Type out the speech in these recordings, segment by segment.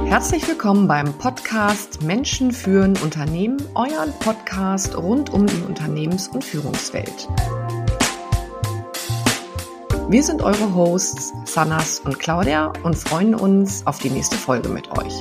Herzlich willkommen beim Podcast Menschen führen Unternehmen, euren Podcast rund um die Unternehmens- und Führungswelt. Wir sind eure Hosts Sanas und Claudia und freuen uns auf die nächste Folge mit euch.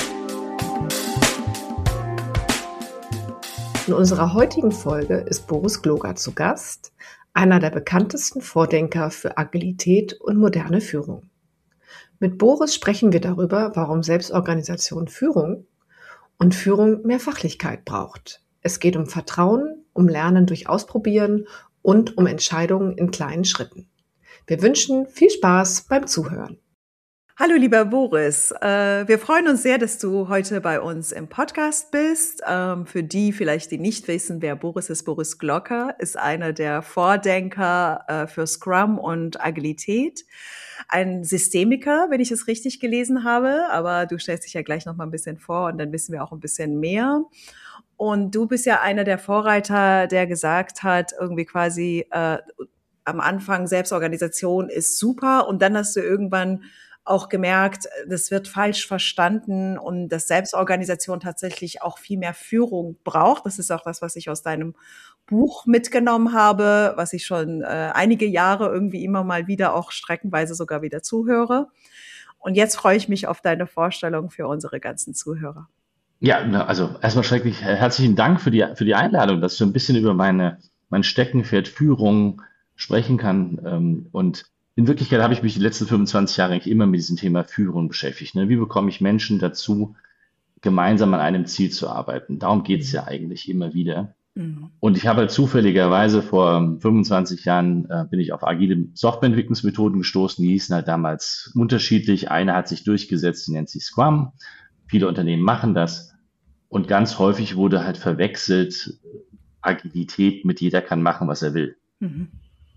In unserer heutigen Folge ist Boris Gloger zu Gast, einer der bekanntesten Vordenker für Agilität und moderne Führung. Mit Boris sprechen wir darüber, warum Selbstorganisation Führung und Führung mehr Fachlichkeit braucht. Es geht um Vertrauen, um Lernen durch Ausprobieren und um Entscheidungen in kleinen Schritten. Wir wünschen viel Spaß beim Zuhören. Hallo lieber Boris, wir freuen uns sehr, dass du heute bei uns im Podcast bist. Für die vielleicht, die nicht wissen, wer Boris ist, Boris Gloger ist einer der Vordenker für Scrum und Agilität. Ein Systemiker, wenn ich es richtig gelesen habe, aber du stellst dich ja gleich noch mal ein bisschen vor und dann wissen wir auch ein bisschen mehr. Und du bist ja einer der Vorreiter, der gesagt hat, irgendwie quasi am Anfang, Selbstorganisation ist super und dann hast du irgendwann auch gemerkt, das wird falsch verstanden und dass Selbstorganisation tatsächlich auch viel mehr Führung braucht. Das ist auch das, was ich aus deinem Buch mitgenommen habe, was ich schon einige Jahre irgendwie immer mal wieder auch streckenweise sogar wieder zuhöre. Und jetzt freue ich mich auf deine Vorstellung für unsere ganzen Zuhörer. Ja, also erstmal schrecklich herzlichen Dank für die Einladung, dass ich so ein bisschen über mein Steckenpferd Führung sprechen kann. Und in Wirklichkeit habe ich mich die letzten 25 Jahre eigentlich immer mit diesem Thema Führung beschäftigt. Ne? Wie bekomme ich Menschen dazu, gemeinsam an einem Ziel zu arbeiten? Darum geht es ja eigentlich immer wieder. Mhm. Und ich habe halt zufälligerweise vor 25 Jahren bin ich auf agile Softwareentwicklungsmethoden gestoßen. Die hießen halt damals unterschiedlich. Eine hat sich durchgesetzt, die nennt sich Scrum. Viele Unternehmen machen das. Und ganz häufig wurde halt verwechselt Agilität mit jeder kann machen, was er will. Mhm.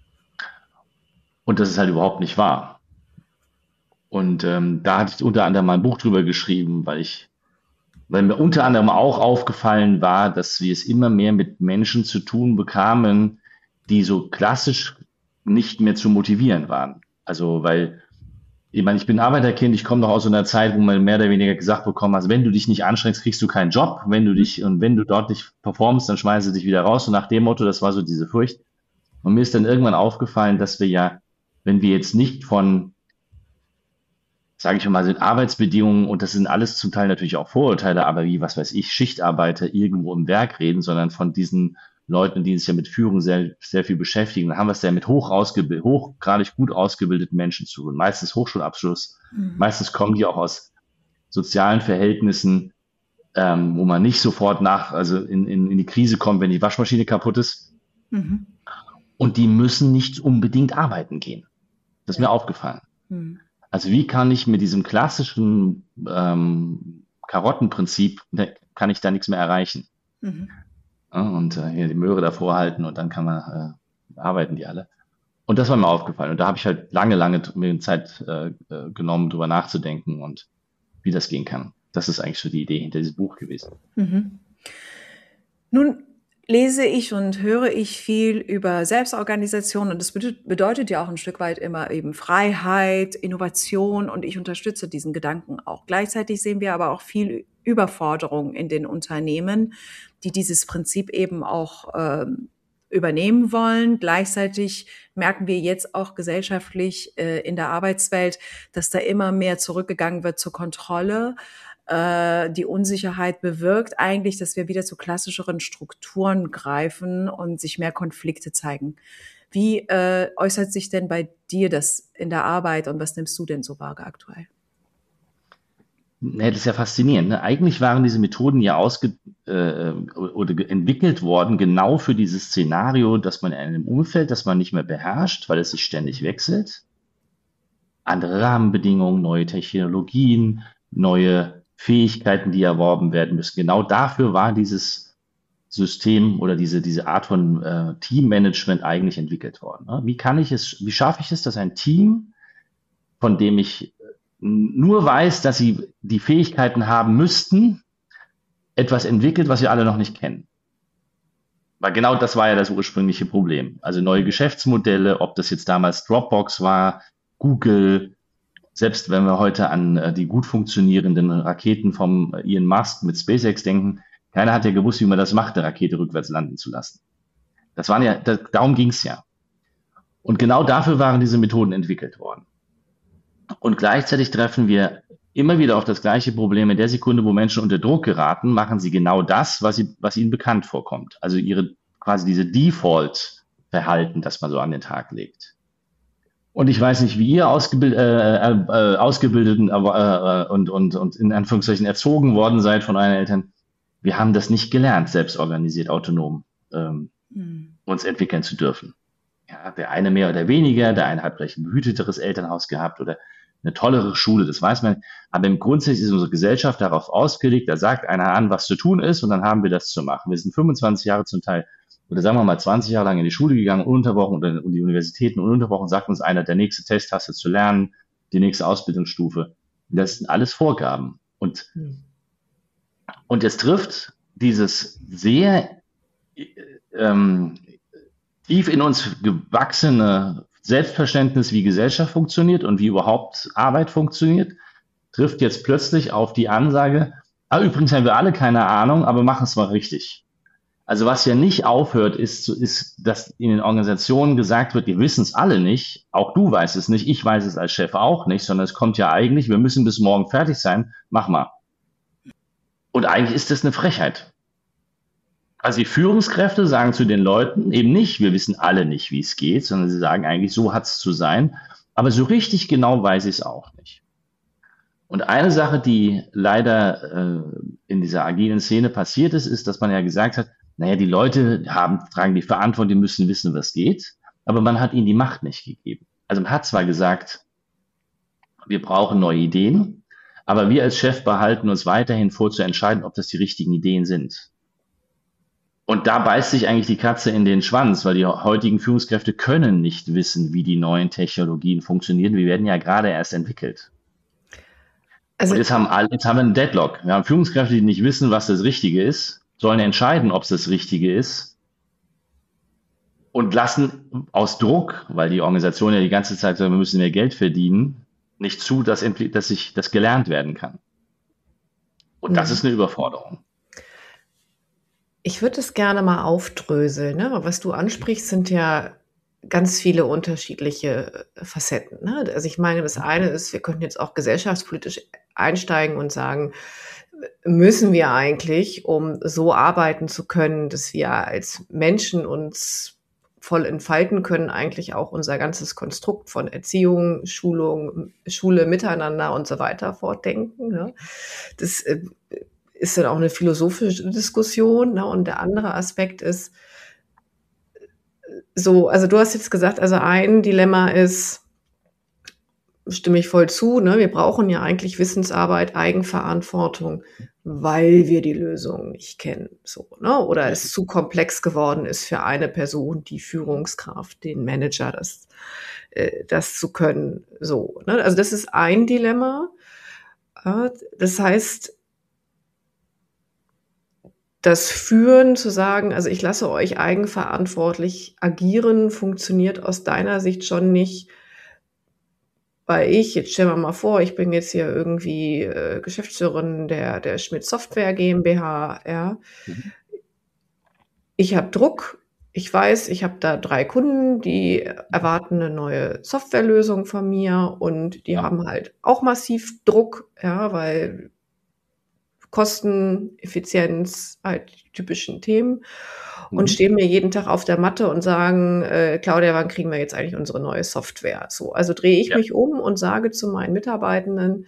Und das ist halt überhaupt nicht wahr. Und da hatte ich unter anderem mal ein Buch drüber geschrieben, weil mir unter anderem auch aufgefallen war, dass wir es immer mehr mit Menschen zu tun bekamen, die so klassisch nicht mehr zu motivieren waren. Also, weil, ich meine, ich bin Arbeiterkind, ich komme noch aus so einer Zeit, wo man mehr oder weniger gesagt bekommen hat, wenn du dich nicht anstrengst, kriegst du keinen Job. Wenn du dort nicht performst, dann schmeißen sie dich wieder raus. Und nach dem Motto, das war so diese Furcht. Und mir ist dann irgendwann aufgefallen, dass wir ja, wenn wir jetzt nicht von, sage ich mal, sind Arbeitsbedingungen, und das sind alles zum Teil natürlich auch Vorurteile, aber wie, was weiß ich, Schichtarbeiter irgendwo im Werk reden, sondern von diesen Leuten, die sich ja mit Führung sehr, sehr viel beschäftigen, dann haben wir es ja mit hochgradig gut ausgebildeten Menschen zu tun. Meistens Hochschulabschluss, meistens kommen die auch aus sozialen Verhältnissen, wo man nicht sofort in die Krise kommt, wenn die Waschmaschine kaputt ist. Mhm. Und die müssen nicht unbedingt arbeiten gehen. Das ist mir aufgefallen. Mhm. Also wie kann ich mit diesem klassischen Karottenprinzip, kann ich da nichts mehr erreichen. Mhm. Ja, und hier die Möhre davor halten und dann kann man arbeiten die alle. Und das war mir aufgefallen. Und da habe ich halt lange mir Zeit genommen, drüber nachzudenken und wie das gehen kann. Das ist eigentlich so die Idee hinter diesem Buch gewesen. Mhm. Nun lese ich und höre ich viel über Selbstorganisation und das bedeutet ja auch ein Stück weit immer eben Freiheit, Innovation und ich unterstütze diesen Gedanken auch. Gleichzeitig sehen wir aber auch viel Überforderung in den Unternehmen, die dieses Prinzip eben auch übernehmen wollen. Gleichzeitig merken wir jetzt auch gesellschaftlich in der Arbeitswelt, dass da immer mehr zurückgegangen wird zur Kontrolle. Die Unsicherheit bewirkt eigentlich, dass wir wieder zu klassischeren Strukturen greifen und sich mehr Konflikte zeigen. Wie äußert sich denn bei dir das in der Arbeit und was nimmst du denn so wahr aktuell? Ja, das ist ja faszinierend. Ne? Eigentlich waren diese Methoden ja oder entwickelt worden, genau für dieses Szenario, dass man in einem Umfeld, das man nicht mehr beherrscht, weil es sich ständig wechselt, andere Rahmenbedingungen, neue Technologien, neue Fähigkeiten, die erworben werden müssen. Genau dafür war dieses System oder diese Art von Teammanagement eigentlich entwickelt worden. Ne? Wie schaffe ich es, dass ein Team, von dem ich nur weiß, dass sie die Fähigkeiten haben müssten, etwas entwickelt, was wir alle noch nicht kennen. Weil genau das war ja das ursprüngliche Problem. Also neue Geschäftsmodelle, ob das jetzt damals Dropbox war, Google, Selbst wenn wir heute an die gut funktionierenden Raketen vom Elon Musk mit SpaceX denken, keiner hat ja gewusst, wie man das macht, eine Rakete rückwärts landen zu lassen. Darum ging es ja. Und genau dafür waren diese Methoden entwickelt worden. Und gleichzeitig treffen wir immer wieder auf das gleiche Problem. In der Sekunde, wo Menschen unter Druck geraten, machen sie genau das, was ihnen bekannt vorkommt. Also quasi diese Default-Verhalten, das man so an den Tag legt. Und ich weiß nicht, wie ihr ausgebildet und in Anführungszeichen erzogen worden seid von euren Eltern. Wir haben das nicht gelernt, selbstorganisiert, autonom uns entwickeln zu dürfen. Ja, der eine mehr oder weniger, der eine hat vielleicht ein behüteteres Elternhaus gehabt oder eine tollere Schule, das weiß man. Aber im Grundsatz ist unsere Gesellschaft darauf ausgelegt, da sagt einer an, was zu tun ist, und dann haben wir das zu machen. Wir sind 25 Jahre zum Teil, oder sagen wir mal 20 Jahre lang in die Schule gegangen, ununterbrochen, oder in die Universitäten ununterbrochen, sagt uns einer, der nächste Test hast du zu lernen, die nächste Ausbildungsstufe. Das sind alles Vorgaben. Und es trifft dieses sehr tief in uns gewachsene Selbstverständnis, wie Gesellschaft funktioniert und wie überhaupt Arbeit funktioniert, trifft jetzt plötzlich auf die Ansage, übrigens haben wir alle keine Ahnung, aber machen es mal richtig. Also was ja nicht aufhört, ist, dass in den Organisationen gesagt wird, wir wissen es alle nicht, auch du weißt es nicht, ich weiß es als Chef auch nicht, sondern es kommt ja eigentlich, wir müssen bis morgen fertig sein, mach mal. Und eigentlich ist das eine Frechheit. Also die Führungskräfte sagen zu den Leuten eben nicht, wir wissen alle nicht, wie es geht, sondern sie sagen eigentlich, so hat es zu sein. Aber so richtig genau weiß ich es auch nicht. Und eine Sache, die leider in dieser agilen Szene passiert ist, dass man ja gesagt hat, naja, die Leute tragen die Verantwortung, die müssen wissen, was geht, aber man hat ihnen die Macht nicht gegeben. Also man hat zwar gesagt, wir brauchen neue Ideen, aber wir als Chef behalten uns weiterhin vor, zu entscheiden, ob das die richtigen Ideen sind. Und da beißt sich eigentlich die Katze in den Schwanz, weil die heutigen Führungskräfte können nicht wissen, wie die neuen Technologien funktionieren. Wir werden ja gerade erst entwickelt. Also, und jetzt haben wir einen Deadlock. Wir haben Führungskräfte, die nicht wissen, was das Richtige ist, sollen entscheiden, ob es das Richtige ist, und lassen aus Druck, weil die Organisation ja die ganze Zeit sagt, wir müssen mehr Geld verdienen, nicht zu, dass das gelernt werden kann. Und das ist eine Überforderung. Ich würde es gerne mal aufdröseln, ne? Was du ansprichst, sind ja ganz viele unterschiedliche Facetten, ne? Also ich meine, das eine ist, wir könnten jetzt auch gesellschaftspolitisch einsteigen und sagen, müssen wir eigentlich, um so arbeiten zu können, dass wir als Menschen uns voll entfalten können, eigentlich auch unser ganzes Konstrukt von Erziehung, Schulung, Schule, Miteinander und so weiter fortdenken, ne? Das ist dann auch eine philosophische Diskussion, ne? Und der andere Aspekt ist so, also du hast jetzt gesagt, also ein Dilemma ist, stimme ich voll zu, ne? Wir brauchen ja eigentlich Wissensarbeit, Eigenverantwortung, weil wir die Lösung nicht kennen, so, ne? Oder es zu komplex geworden ist für eine Person, die Führungskraft, den Manager, das zu können, so, ne? Also das ist ein Dilemma. Das heißt, das Führen, zu sagen, also ich lasse euch eigenverantwortlich agieren, funktioniert aus deiner Sicht schon nicht, weil jetzt stellen wir mal vor, ich bin jetzt hier irgendwie Geschäftsführerin der Schmidt Software GmbH, ja. Ich habe Druck, ich weiß, ich habe da 3 Kunden, die erwarten eine neue Softwarelösung von mir und die haben halt auch massiv Druck, ja, weil Kosten, Effizienz, halt die typischen Themen, und stehen mir jeden Tag auf der Matte und sagen, Claudia, wann kriegen wir jetzt eigentlich unsere neue Software? So, also drehe ich mich um und sage zu meinen Mitarbeitenden,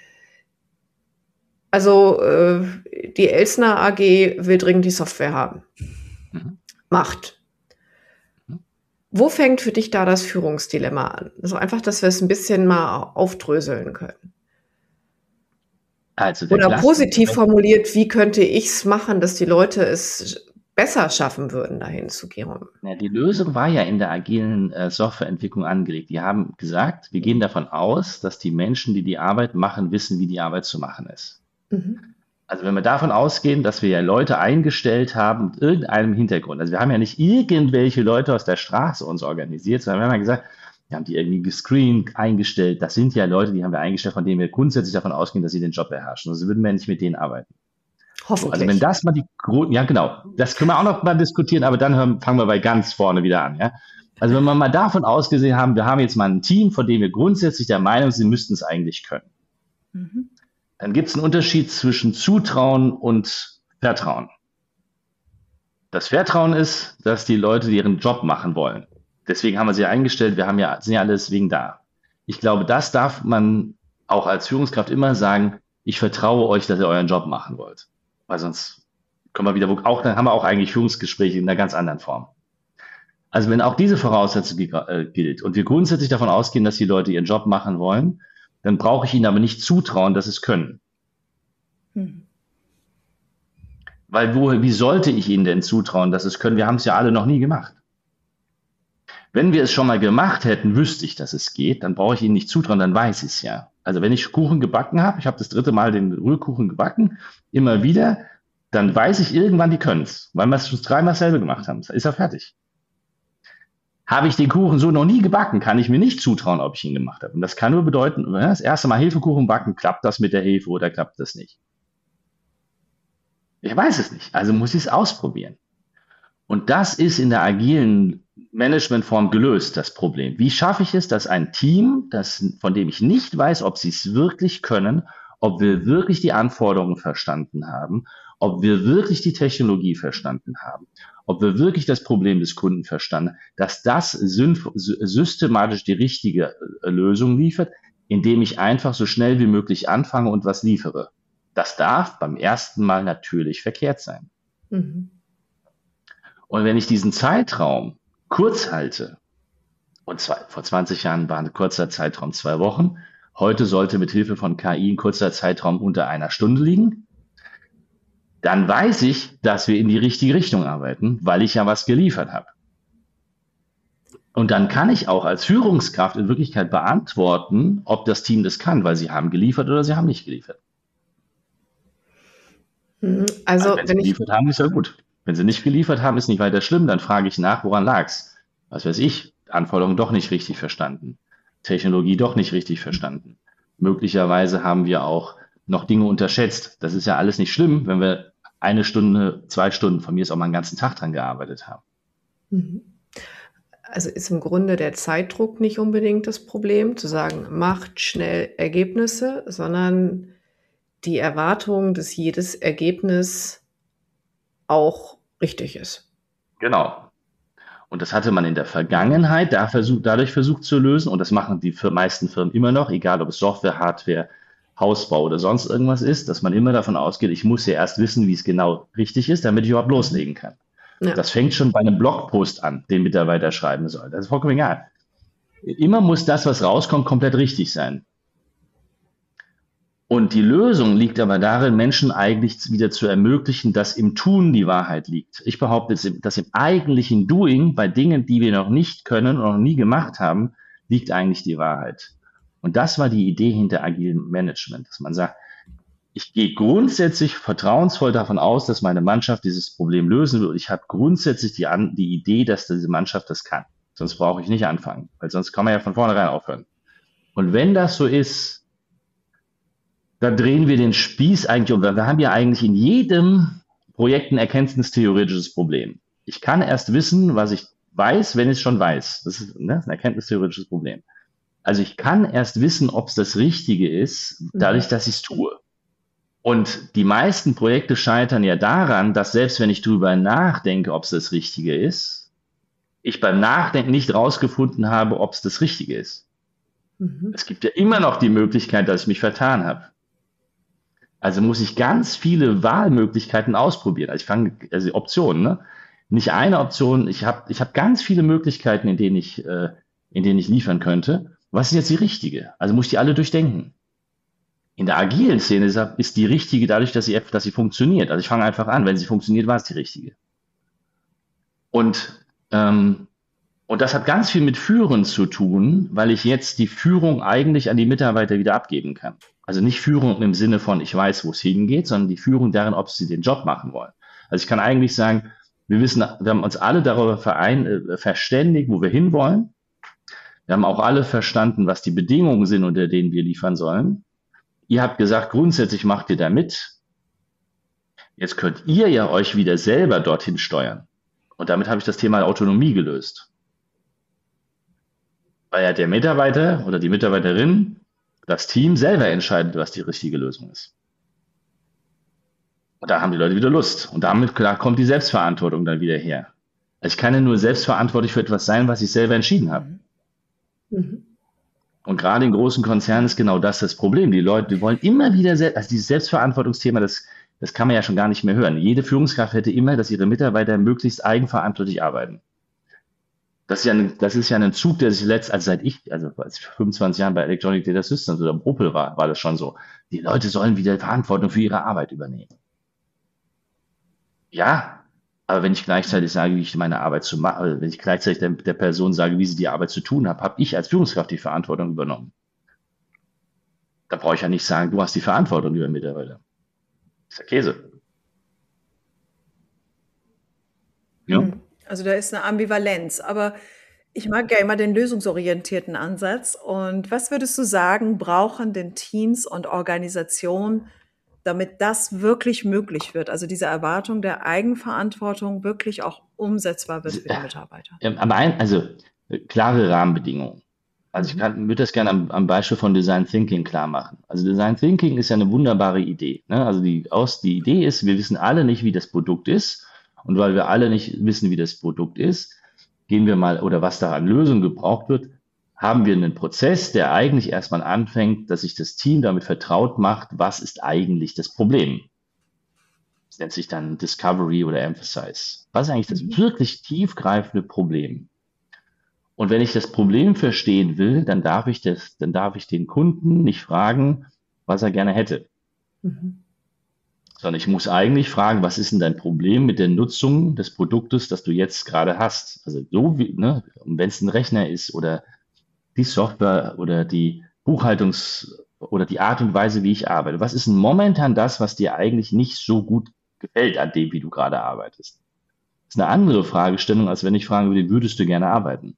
also die Elsner AG will dringend die Software haben. Macht. Wo fängt für dich da das Führungsdilemma an? Also einfach, dass wir es ein bisschen mal aufdröseln können. Also oder positiv formuliert, wie könnte ich es machen, dass die Leute es besser schaffen würden, dahin zu gehen? Ja, die Lösung war ja in der agilen Softwareentwicklung angelegt. Die haben gesagt, wir gehen davon aus, dass die Menschen, die die Arbeit machen, wissen, wie die Arbeit zu machen ist. Also wenn wir davon ausgehen, dass wir ja Leute eingestellt haben mit irgendeinem Hintergrund, also wir haben ja nicht irgendwelche Leute aus der Straße uns organisiert, sondern wir haben ja gesagt, Wir haben die irgendwie gescreent, eingestellt. Das sind ja Leute, die haben wir eingestellt, von denen wir grundsätzlich davon ausgehen, dass sie den Job beherrschen. Also würden wir nicht mit denen arbeiten. Hoffentlich. Also wenn das mal ja genau, das können wir auch noch mal diskutieren, aber dann fangen wir bei ganz vorne wieder an. Ja? Also wenn wir mal davon ausgesehen haben, wir haben jetzt mal ein Team, von dem wir grundsätzlich der Meinung sind, sie müssten es eigentlich können. Dann gibt es einen Unterschied zwischen Zutrauen und Vertrauen. Das Vertrauen ist, dass die Leute ihren Job machen wollen. Deswegen haben wir sie eingestellt, sind ja alle deswegen da. Ich glaube, das darf man auch als Führungskraft immer sagen, ich vertraue euch, dass ihr euren Job machen wollt. Weil sonst dann haben wir auch eigentlich Führungsgespräche in einer ganz anderen Form. Also wenn auch diese Voraussetzung gilt und wir grundsätzlich davon ausgehen, dass die Leute ihren Job machen wollen, dann brauche ich ihnen aber nicht zutrauen, dass sie es können. Weil wie sollte ich ihnen denn zutrauen, dass sie es können? Wir haben es ja alle noch nie gemacht. Wenn wir es schon mal gemacht hätten, wüsste ich, dass es geht, dann brauche ich ihnen nicht zutrauen, dann weiß ich es ja. Also wenn ich Kuchen gebacken habe, ich habe das 3. Mal den Rührkuchen gebacken, immer wieder, dann weiß ich irgendwann, die können es, weil wir es schon 3 Mal selber gemacht haben. Ist er fertig. Habe ich den Kuchen so noch nie gebacken, kann ich mir nicht zutrauen, ob ich ihn gemacht habe. Und das kann nur bedeuten, das erste Mal Hefekuchen backen, klappt das mit der Hefe oder klappt das nicht? Ich weiß es nicht, also muss ich es ausprobieren. Und das ist in der agilen Managementform gelöst, das Problem. Wie schaffe ich es, dass ein Team, von dem ich nicht weiß, ob sie es wirklich können, ob wir wirklich die Anforderungen verstanden haben, ob wir wirklich die Technologie verstanden haben, ob wir wirklich das Problem des Kunden verstanden haben, dass das systematisch die richtige Lösung liefert, indem ich einfach so schnell wie möglich anfange und was liefere. Das darf beim ersten Mal natürlich verkehrt sein. Und wenn ich diesen Zeitraum kurz halte, und vor 20 Jahren war ein kurzer Zeitraum 2 Wochen, heute sollte mit Hilfe von KI ein kurzer Zeitraum unter 1 Stunde liegen, dann weiß ich, dass wir in die richtige Richtung arbeiten, weil ich ja was geliefert habe. Und dann kann ich auch als Führungskraft in Wirklichkeit beantworten, ob das Team das kann, weil sie haben geliefert oder sie haben nicht geliefert. Also wenn sie geliefert haben, ist ja gut. Wenn sie nicht geliefert haben, ist nicht weiter schlimm, dann frage ich nach, woran lag's? Was weiß ich, Anforderungen doch nicht richtig verstanden, Technologie doch nicht richtig verstanden. Möglicherweise haben wir auch noch Dinge unterschätzt. Das ist ja alles nicht schlimm, wenn wir 1 Stunde, 2 Stunden, von mir ist auch mal einen ganzen Tag dran gearbeitet haben. Also ist im Grunde der Zeitdruck nicht unbedingt das Problem, zu sagen, macht schnell Ergebnisse, sondern die Erwartung, dass jedes Ergebnis auch richtig ist. Genau. Und das hatte man in der Vergangenheit dadurch versucht zu lösen. Und das machen die meisten Firmen immer noch, egal ob es Software, Hardware, Hausbau oder sonst irgendwas ist, dass man immer davon ausgeht, ich muss ja erst wissen, wie es genau richtig ist, damit ich überhaupt loslegen kann. Ja. Das fängt schon bei einem Blogpost an, den Mitarbeiter schreiben soll. Das ist vollkommen egal. Immer muss das, was rauskommt, komplett richtig sein. Und die Lösung liegt aber darin, Menschen eigentlich wieder zu ermöglichen, dass im Tun die Wahrheit liegt. Ich behaupte, dass im eigentlichen Doing, bei Dingen, die wir noch nicht können und noch nie gemacht haben, liegt eigentlich die Wahrheit. Und das war die Idee hinter agilem Management, dass man sagt, ich gehe grundsätzlich vertrauensvoll davon aus, dass meine Mannschaft dieses Problem lösen wird. Ich habe grundsätzlich die Idee, dass diese Mannschaft das kann. Sonst brauche ich nicht anfangen, weil sonst kann man ja von vornherein aufhören. Und wenn das so ist, dann drehen wir den Spieß eigentlich um. Wir haben ja eigentlich in jedem Projekt ein erkenntnistheoretisches Problem. Ich kann erst wissen, was ich weiß, wenn ich es schon weiß. Das ist ein erkenntnistheoretisches Problem. Also ich kann erst wissen, ob es das Richtige ist, dadurch, dass ich es tue. Und die meisten Projekte scheitern ja daran, dass selbst wenn ich drüber nachdenke, ob es das Richtige ist, ich beim Nachdenken nicht rausgefunden habe, ob es das Richtige ist. Es gibt ja immer noch die Möglichkeit, dass ich mich vertan habe. Also muss ich ganz viele Wahlmöglichkeiten ausprobieren. Also Optionen, ne? Nicht eine Option. Ich hab ganz viele Möglichkeiten, in denen ich liefern könnte. Was ist jetzt die richtige? Also muss ich die alle durchdenken. In der agilen Szene ist die richtige dadurch, dass sie funktioniert. Also ich fange einfach an. Wenn sie funktioniert, war es die richtige. Und das hat ganz viel mit Führen zu tun, weil ich jetzt die Führung eigentlich an die Mitarbeiter wieder abgeben kann. Also nicht Führung im Sinne von, ich weiß, wo es hingeht, sondern die Führung darin, ob sie den Job machen wollen. Also ich kann eigentlich sagen, wir haben uns alle darüber verständigt, wo wir hinwollen. Wir Wir haben auch alle verstanden, was die Bedingungen sind, unter denen wir liefern sollen. Ihr habt gesagt, grundsätzlich macht ihr da mit. Jetzt könnt ihr ja euch wieder selber dorthin steuern. Und damit habe ich das Thema Autonomie gelöst. Weil ja der Mitarbeiter oder die Mitarbeiterin, das Team selber entscheidet, was die richtige Lösung ist. Und da haben die Leute wieder Lust. Und damit kommt die Selbstverantwortung dann wieder her. Also ich kann ja nur selbstverantwortlich für etwas sein, was ich selber entschieden habe. Mhm. Und gerade in großen Konzernen ist genau das Problem. Die Leute, die wollen immer wieder, also dieses Selbstverantwortungsthema, das kann man ja schon gar nicht mehr hören. Jede Führungskraft hätte immer, dass ihre Mitarbeiter möglichst eigenverantwortlich arbeiten. Das ist ja ein Zug, der sich seit ich 25 Jahren bei Electronic Data Systems oder Opel war das schon so. Die Leute sollen wieder Verantwortung für ihre Arbeit übernehmen. Ja, aber wenn ich gleichzeitig sage, wie ich meine Arbeit zu machen, wenn ich gleichzeitig der Person sage, wie sie die Arbeit zu tun hat, habe ich als Führungskraft die Verantwortung übernommen. Da brauche ich ja nicht sagen, du hast die Verantwortung über Mitarbeiter. Das ist ja Käse. Ja. Also da ist eine Ambivalenz, aber ich mag ja immer den lösungsorientierten Ansatz. Und was würdest du sagen, brauchen denn Teams und Organisationen, damit das wirklich möglich wird? Also diese Erwartung der Eigenverantwortung wirklich auch umsetzbar wird für die Mitarbeiter. Also klare Rahmenbedingungen. Also ich würde das gerne am Beispiel von Design Thinking klar machen. Also Design Thinking ist ja eine wunderbare Idee. Ne? Also die Idee ist, wir wissen alle nicht, wie das Produkt ist. Und weil wir alle nicht wissen, wie das Produkt ist, gehen wir mal, oder was da an Lösungen gebraucht wird, haben wir einen Prozess, der eigentlich erstmal anfängt, dass sich das Team damit vertraut macht, was ist eigentlich das Problem. Das nennt sich dann Discovery oder Emphasize. Was ist eigentlich das wirklich tiefgreifende Problem? Und wenn ich das Problem verstehen will, dann darf ich den Kunden nicht fragen, was er gerne hätte. Sondern ich muss eigentlich fragen, was ist denn dein Problem mit der Nutzung des Produktes, das du jetzt gerade hast? Also so wie, ne, wenn es ein Rechner ist oder die Software oder die oder die Art und Weise, wie ich arbeite. Was ist denn momentan das, was dir eigentlich nicht so gut gefällt an dem, wie du gerade arbeitest? Das ist eine andere Fragestellung, als wenn ich fragen würde, würdest du gerne arbeiten?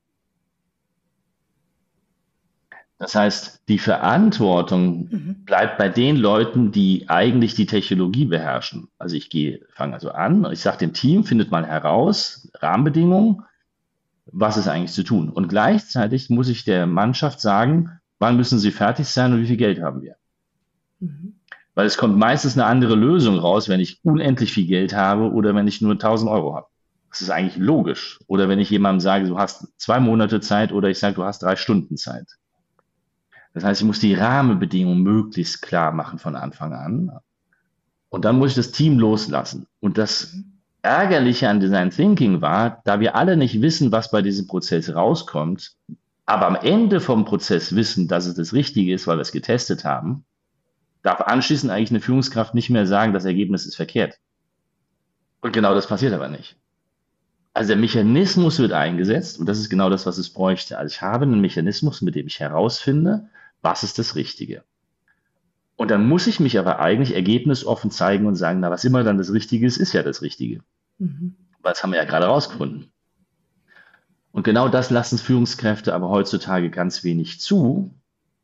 Das heißt, die Verantwortung bleibt bei den Leuten, die eigentlich die Technologie beherrschen. Also fange also an, ich sage dem Team, findet mal heraus, Rahmenbedingungen, was ist eigentlich zu tun. Und gleichzeitig muss ich der Mannschaft sagen, wann müssen sie fertig sein und wie viel Geld haben wir. Weil es kommt meistens eine andere Lösung raus, wenn ich unendlich viel Geld habe oder wenn ich nur 1.000 Euro habe. Das ist eigentlich logisch. Oder wenn ich jemandem sage, du hast 2 Monate Zeit oder ich sage, du hast 3 Stunden Zeit. Das heißt, ich muss die Rahmenbedingungen möglichst klar machen von Anfang an. Und dann muss ich das Team loslassen. Und das Ärgerliche an Design Thinking war, da wir alle nicht wissen, was bei diesem Prozess rauskommt, aber am Ende vom Prozess wissen, dass es das Richtige ist, weil wir es getestet haben, darf anschließend eigentlich eine Führungskraft nicht mehr sagen, das Ergebnis ist verkehrt. Und genau das passiert aber nicht. Also der Mechanismus wird eingesetzt und das ist genau das, was es bräuchte. Also ich habe einen Mechanismus, mit dem ich herausfinde, was ist das Richtige. Und dann muss ich mich aber eigentlich ergebnisoffen zeigen und sagen, na, was immer dann das Richtige ist, ist ja das Richtige. Weil das haben wir ja gerade rausgefunden. Und genau das lassen Führungskräfte aber heutzutage ganz wenig zu,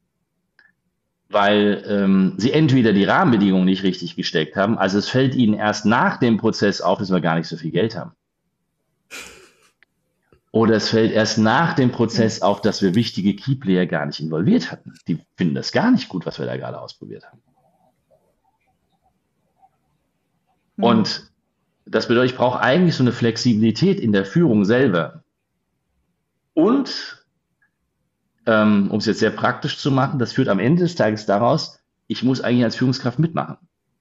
weil sie entweder die Rahmenbedingungen nicht richtig gesteckt haben, also es fällt ihnen erst nach dem Prozess auf, dass wir gar nicht so viel Geld haben. Oder es fällt erst nach dem Prozess auf, dass wir wichtige Keyplayer gar nicht involviert hatten. Die finden das gar nicht gut, was wir da gerade ausprobiert haben. Und das bedeutet, ich brauche eigentlich so eine Flexibilität in der Führung selber. Und, um es jetzt sehr praktisch zu machen, das führt am Ende des Tages daraus, ich muss eigentlich als Führungskraft mitmachen.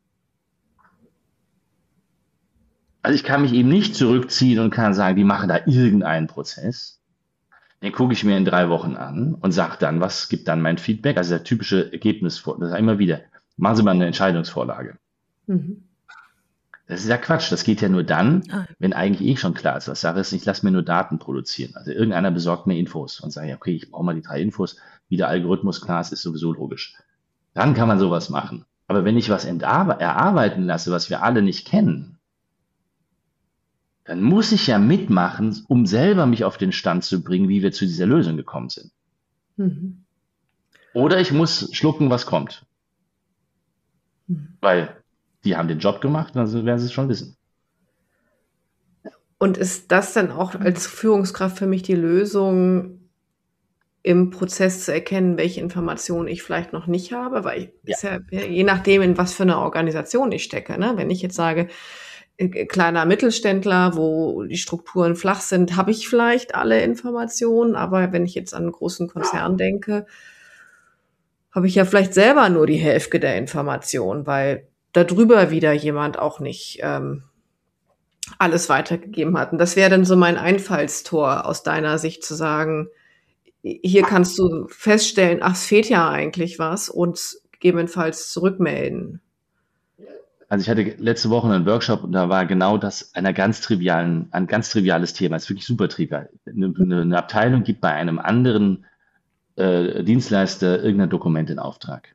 Also ich kann mich eben nicht zurückziehen und kann sagen, die machen da irgendeinen Prozess. Den gucke ich mir in 3 Wochen an und sage dann, was gibt dann mein Feedback? Also der typische Ergebnis, das ist immer wieder, machen Sie mal eine Entscheidungsvorlage. Das ist ja Quatsch. Das geht ja nur dann, wenn eigentlich schon klar ist, was Sache ist. Ich lasse mir nur Daten produzieren. Also irgendeiner besorgt mir Infos und sage, okay, ich brauche mal die 3 Infos. Wie der Algorithmus klar ist, ist sowieso logisch. Dann kann man sowas machen. Aber wenn ich was erarbeiten lasse, was wir alle nicht kennen, dann muss ich ja mitmachen, um selber mich auf den Stand zu bringen, wie wir zu dieser Lösung gekommen sind. Mhm. Oder ich muss schlucken, was kommt. Mhm. Weil die haben den Job gemacht, dann werden sie es schon wissen. Und ist das dann auch als Führungskraft für mich die Lösung, im Prozess zu erkennen, welche Informationen ich vielleicht noch nicht habe? Weil Ja. ist ja je nachdem, in was für eine Organisation ich stecke. Ne? Wenn ich jetzt sage, kleiner Mittelständler, wo die Strukturen flach sind, habe ich vielleicht alle Informationen. Aber wenn ich jetzt an einen großen Konzern denke, habe ich ja vielleicht selber nur die Hälfte der Informationen, weil darüber wieder jemand auch nicht alles weitergegeben hat. Und das wäre dann so mein Einfallstor aus deiner Sicht zu sagen, hier kannst du feststellen, ach, es fehlt ja eigentlich was und gegebenenfalls zurückmelden. Also ich hatte letzte Woche einen Workshop und da war genau das ein ganz triviales Thema. Es ist wirklich super trivial. Eine Abteilung gibt bei einem anderen Dienstleister irgendein Dokument in Auftrag.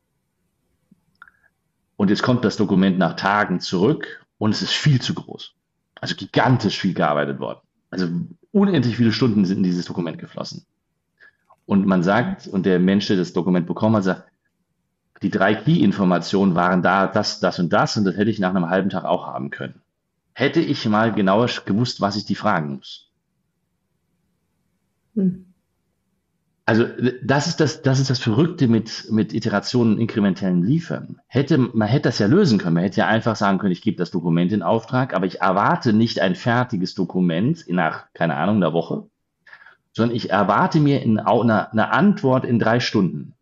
Und jetzt kommt das Dokument nach Tagen zurück und es ist viel zu groß. Also gigantisch viel gearbeitet worden. Also unendlich viele Stunden sind in dieses Dokument geflossen. Und man sagt, und der Mensch, der das Dokument bekommen hat, sagt, die 3 Key-Informationen waren da, das und das hätte ich nach einem halben Tag auch haben können. Hätte ich mal genauer gewusst, was ich die fragen muss. Also das ist das Verrückte mit Iterationen und inkrementellen Liefern. Man hätte das ja lösen können. Man hätte ja einfach sagen können, ich gebe das Dokument in Auftrag, aber ich erwarte nicht ein fertiges Dokument nach, keine Ahnung, einer Woche, sondern ich erwarte mir eine Antwort in 3 Stunden.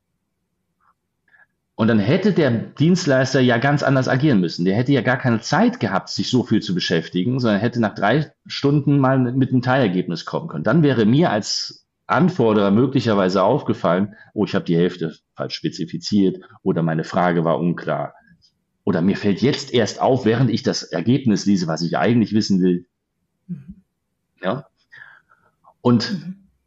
Und dann hätte der Dienstleister ja ganz anders agieren müssen. Der hätte ja gar keine Zeit gehabt, sich so viel zu beschäftigen, sondern hätte nach 3 Stunden mal mit einem Teilergebnis kommen können. Dann wäre mir als Anforderer möglicherweise aufgefallen, oh, ich habe die Hälfte falsch spezifiziert oder meine Frage war unklar. Oder mir fällt jetzt erst auf, während ich das Ergebnis lese, was ich eigentlich wissen will. Ja. Und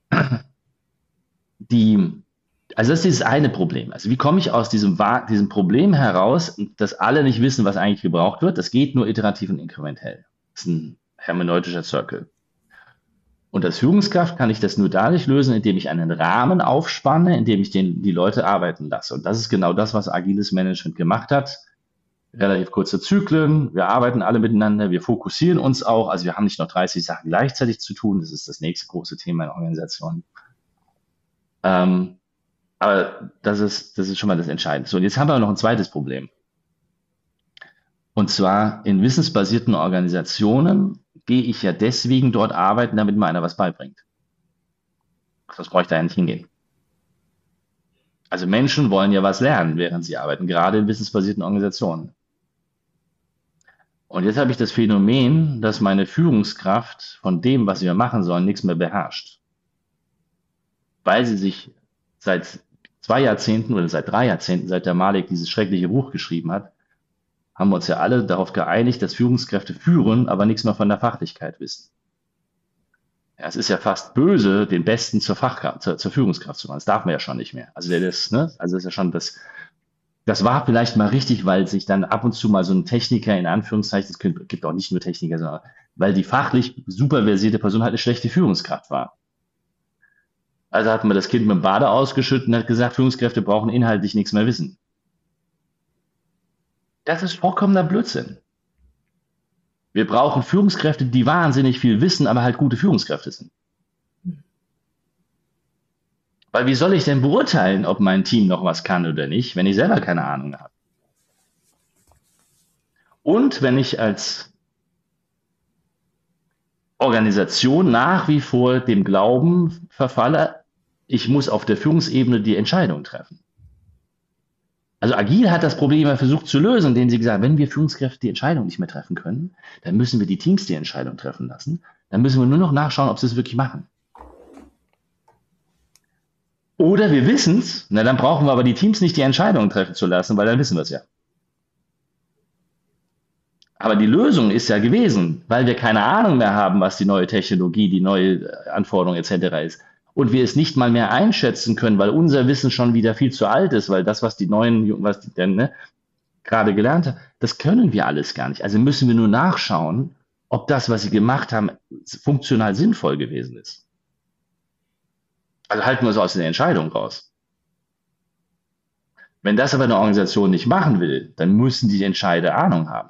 also das ist dieses eine Problem. Also wie komme ich aus diesem Problem heraus, dass alle nicht wissen, was eigentlich gebraucht wird? Das geht nur iterativ und inkrementell. Das ist ein hermeneutischer Circle. Und als Führungskraft kann ich das nur dadurch lösen, indem ich einen Rahmen aufspanne, indem ich die Leute arbeiten lasse. Und das ist genau das, was agiles Management gemacht hat. Relativ kurze Zyklen, wir arbeiten alle miteinander, wir fokussieren uns auch. Also wir haben nicht noch 30 Sachen gleichzeitig zu tun. Das ist das nächste große Thema in Organisationen. Aber das ist schon mal das Entscheidende. So, und jetzt haben wir noch ein zweites Problem. Und zwar in wissensbasierten Organisationen gehe ich ja deswegen dort arbeiten, damit mir einer was beibringt. Sonst brauche ich da ja nicht hingehen. Also Menschen wollen ja was lernen, während sie arbeiten, gerade in wissensbasierten Organisationen. Und jetzt habe ich das Phänomen, dass meine Führungskraft von dem, was wir machen sollen, nichts mehr beherrscht. Weil sie sich seit 2 Jahrzehnten oder seit 3 Jahrzehnten, seit der Malik dieses schreckliche Buch geschrieben hat, haben wir uns ja alle darauf geeinigt, dass Führungskräfte führen, aber nichts mehr von der Fachlichkeit wissen. Ja, es ist ja fast böse, den Besten zur Führungskraft zu machen. Das darf man ja schon nicht mehr. Also also das ist ja schon das war vielleicht mal richtig, weil sich dann ab und zu mal so ein Techniker, in Anführungszeichen, es gibt auch nicht nur Techniker, sondern weil die fachlich super versierte Person halt eine schlechte Führungskraft war. Also hat man das Kind mit dem Bade ausgeschüttet und hat gesagt, Führungskräfte brauchen inhaltlich nichts mehr wissen. Das ist vollkommener Blödsinn. Wir brauchen Führungskräfte, die wahnsinnig viel wissen, aber halt gute Führungskräfte sind. Weil wie soll ich denn beurteilen, ob mein Team noch was kann oder nicht, wenn ich selber keine Ahnung habe? Und wenn ich als Organisation nach wie vor dem Glauben verfalle, ich muss auf der Führungsebene die Entscheidung treffen. Also Agil hat das Problem ja versucht zu lösen, indem sie gesagt haben, wenn wir Führungskräfte die Entscheidung nicht mehr treffen können, dann müssen wir die Teams die Entscheidung treffen lassen. Dann müssen wir nur noch nachschauen, ob sie es wirklich machen. Oder wir wissen es, dann brauchen wir aber die Teams nicht die Entscheidung treffen zu lassen, weil dann wissen wir es ja. Aber die Lösung ist ja gewesen, weil wir keine Ahnung mehr haben, was die neue Technologie, die neue Anforderung etc. ist. Und wir es nicht mal mehr einschätzen können, weil unser Wissen schon wieder viel zu alt ist, weil das, was die denn gerade gelernt haben, das können wir alles gar nicht. Also müssen wir nur nachschauen, ob das, was sie gemacht haben, funktional sinnvoll gewesen ist. Also halten wir es aus der Entscheidung raus. Wenn das aber eine Organisation nicht machen will, dann müssen die Entscheider Ahnung haben.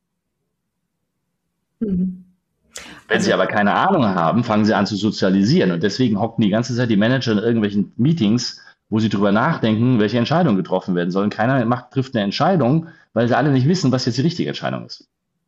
Mhm. Wenn sie aber keine Ahnung haben, fangen sie an zu sozialisieren. Und deswegen hocken die ganze Zeit die Manager in irgendwelchen Meetings, wo sie drüber nachdenken, welche Entscheidungen getroffen werden sollen. Keiner trifft eine Entscheidung, weil sie alle nicht wissen, was jetzt die richtige Entscheidung ist.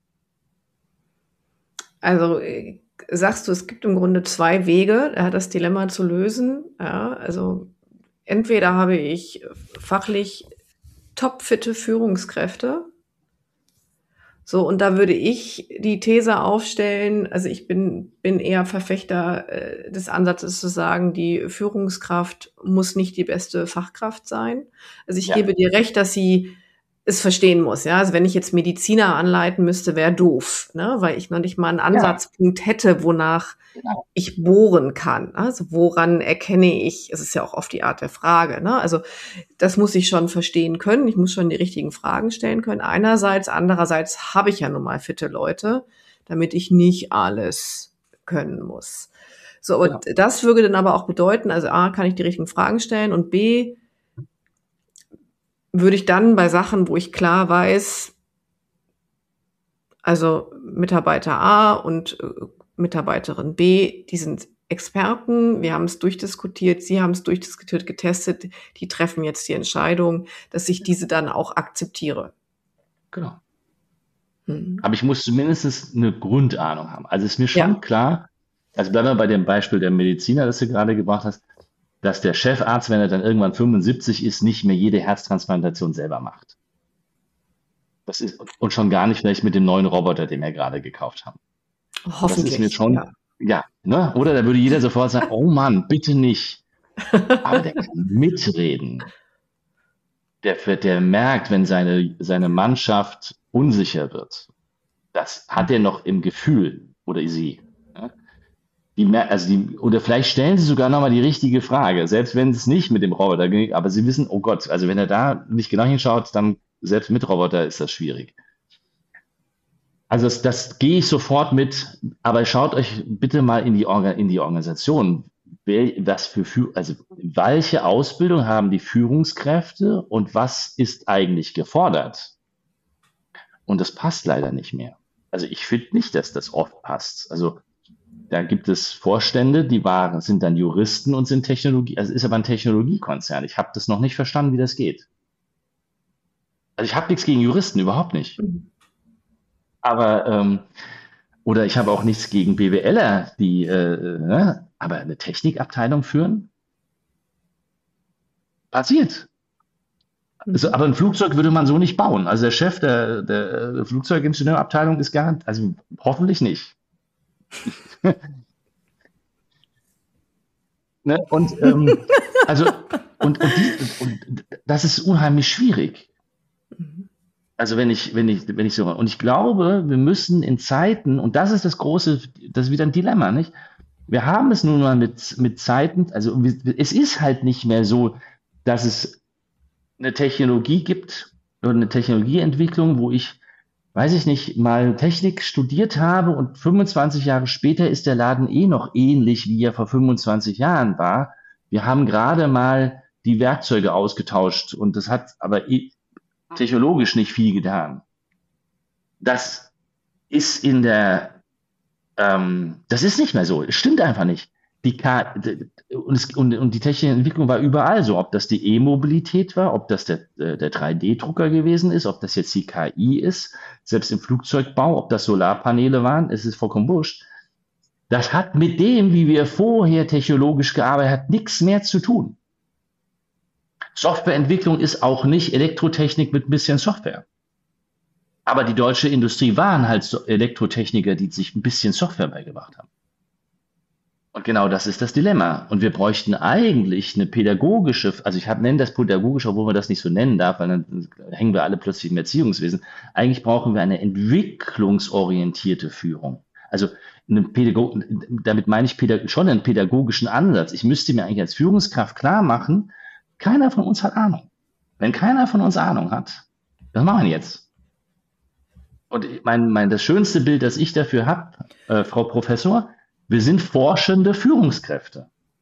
Also sagst du, es gibt im Grunde 2 Wege, das Dilemma zu lösen. Ja, also entweder habe ich fachlich topfitte Führungskräfte. So, und da würde ich die These aufstellen, also ich bin eher Verfechter des Ansatzes zu sagen, die Führungskraft muss nicht die beste Fachkraft sein. Also ich gebe dir recht, dass sie es verstehen muss. Ja, also wenn ich jetzt Mediziner anleiten müsste, wäre doof, ne? Weil ich noch nicht mal einen Ansatzpunkt hätte, wonach ich bohren kann. Also woran erkenne ich, es ist ja auch oft die Art der Frage, ne? Also das muss ich schon verstehen können. Ich muss schon die richtigen Fragen stellen können. Einerseits, andererseits habe ich ja nun mal fitte Leute, damit ich nicht alles können muss. So, aber das würde dann aber auch bedeuten, also A, kann ich die richtigen Fragen stellen und B, würde ich dann bei Sachen, wo ich klar weiß, also Mitarbeiter A und Mitarbeiterin B, die sind Experten, wir haben es durchdiskutiert, sie haben es durchdiskutiert, getestet, die treffen jetzt die Entscheidung, dass ich diese dann auch akzeptiere. Genau. Aber ich muss zumindest eine Grundahnung haben. Also ist mir schon klar, also bleiben wir bei dem Beispiel der Mediziner, das du gerade gebracht hast, dass der Chefarzt, wenn er dann irgendwann 75 ist, nicht mehr jede Herztransplantation selber macht. Das ist, und schon gar nicht vielleicht mit dem neuen Roboter, den wir gerade gekauft haben. Hoffentlich. Das ist mir schon, ne? Oder da würde jeder sofort sagen, oh Mann, bitte nicht. Aber der kann mitreden. Der merkt, wenn seine Mannschaft unsicher wird. Das hat er noch im Gefühl, oder sie. Oder vielleicht stellen sie sogar nochmal die richtige Frage, selbst wenn es nicht mit dem Roboter geht, aber sie wissen, oh Gott, also wenn er da nicht genau hinschaut, dann selbst mit Roboter ist das schwierig. Also das gehe ich sofort mit, aber schaut euch bitte mal in die Organisation, welche Ausbildung haben die Führungskräfte und was ist eigentlich gefordert? Und das passt leider nicht mehr. Also ich finde nicht, dass das oft passt. Also da gibt es Vorstände, sind dann Juristen und sind Technologie, also ist aber ein Technologiekonzern. Ich habe das noch nicht verstanden, wie das geht. Also ich habe nichts gegen Juristen, überhaupt nicht. Aber, oder ich habe auch nichts gegen BWLer, die, aber eine Technikabteilung führen? Passiert. Also, aber ein Flugzeug würde man so nicht bauen. Also der Chef der Flugzeugingenieurabteilung ist garantiert, also hoffentlich nicht. Ne? Und das ist unheimlich schwierig. Also wenn ich so, und ich glaube, wir müssen in Zeiten, und das ist das ist wieder ein Dilemma, nicht? Wir haben es nun mal mit Zeiten, also es ist halt nicht mehr so, dass es eine Technologie gibt oder eine Technologieentwicklung, wo ich, weiß ich nicht, mal Technik studiert habe und 25 Jahre später ist der Laden noch ähnlich, wie er vor 25 Jahren war. Wir haben gerade mal die Werkzeuge ausgetauscht und das hat aber technologisch nicht viel getan. Das ist das ist nicht mehr so. Es stimmt einfach nicht. Und die technische Entwicklung war überall so, ob das die E-Mobilität war, ob das der 3D-Drucker gewesen ist, ob das jetzt die KI ist, selbst im Flugzeugbau, ob das Solarpaneele waren, es ist vollkommen wurscht. Das hat mit dem, wie wir vorher technologisch gearbeitet haben, nichts mehr zu tun. Softwareentwicklung ist auch nicht Elektrotechnik mit ein bisschen Software. Aber die deutsche Industrie waren halt so Elektrotechniker, die sich ein bisschen Software beigebracht haben. Und genau das ist das Dilemma. Und wir bräuchten eigentlich eine pädagogische, also nenne das pädagogisch, obwohl man das nicht so nennen darf, weil dann hängen wir alle plötzlich im Erziehungswesen. Eigentlich brauchen wir eine entwicklungsorientierte Führung. Also damit meine ich schon einen pädagogischen Ansatz. Ich müsste mir eigentlich als Führungskraft klar machen, keiner von uns hat Ahnung. Wenn keiner von uns Ahnung hat, was machen wir jetzt? Und das schönste Bild, das ich dafür habe, Frau Professor, wir sind forschende Führungskräfte.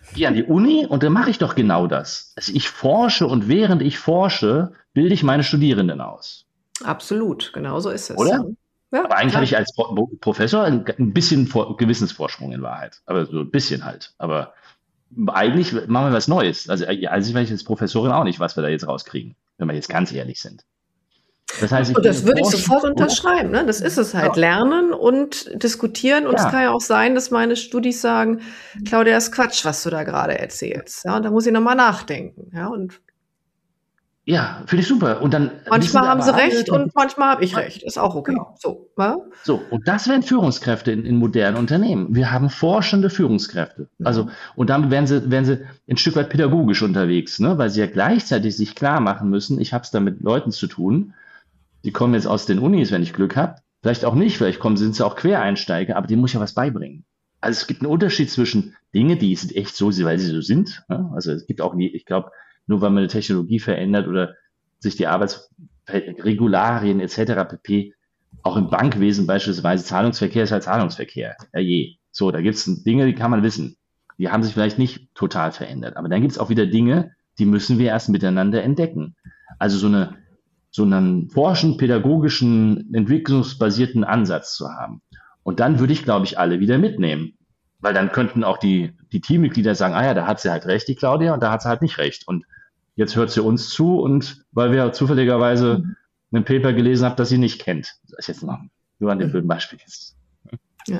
gehe an die Uni und dann mache ich doch genau das. Also ich forsche und während ich forsche, bilde ich meine Studierenden aus. Absolut, genau so ist es. Oder? Ja, Aber eigentlich klar. habe ich als Professor ein bisschen Gewissensvorsprung in Wahrheit. Aber so ein bisschen halt. Aber eigentlich machen wir was Neues. Also ich weiß als Professorin auch nicht, was wir da jetzt rauskriegen, wenn wir jetzt ganz ehrlich sind. Das heißt, ich Und bin das würde ich Forschen, sofort oder? unterschreiben. Ne? Das ist es halt. Ja. Lernen und diskutieren. Und es kann Ja, ja auch sein, dass meine Studis sagen, Claudia, das ist Quatsch, was du da gerade erzählst. Ja, und da muss ich nochmal nachdenken. Ja, und ja, finde ich super. Und dann wissen manchmal wir haben aber sie alle, recht und manchmal habe ich recht. Ist auch okay. genau. So, ja? So, und das wären Führungskräfte in modernen Unternehmen. Wir haben forschende Führungskräfte. Also, und damit wären sie ein Stück weit pädagogisch unterwegs, ne? Weil sie ja gleichzeitig sich klar machen müssen, ich habe es da mit Leuten zu tun, die kommen jetzt aus den Unis, wenn ich Glück habe. Vielleicht auch nicht, sind sie auch Quereinsteiger, aber denen muss ich ja was beibringen. Also es gibt einen Unterschied zwischen Dinge, die sind echt so, weil sie so sind. Ne? Also es gibt auch nie, ich glaube, nur weil man eine Technologie verändert oder sich die Arbeitsregularien etc. pp. Auch im Bankwesen beispielsweise, Zahlungsverkehr ist halt Zahlungsverkehr. Ja je. So, da gibt es Dinge, die kann man wissen. Die haben sich vielleicht nicht total verändert. Aber dann gibt es auch wieder Dinge, die müssen wir erst miteinander entdecken. Also so einen forschend, pädagogischen, entwicklungsbasierten Ansatz zu haben. Und dann würde ich, glaube ich, alle wieder mitnehmen. Weil dann könnten auch die Teammitglieder sagen, ah ja, da hat sie halt recht, die Claudia, und da hat sie halt nicht recht. Und jetzt hört sie uns zu und weil wir zufälligerweise ein Paper gelesen haben, das sie nicht kennt. Das ist jetzt noch nur an dem blöden Beispiel jetzt. Ja.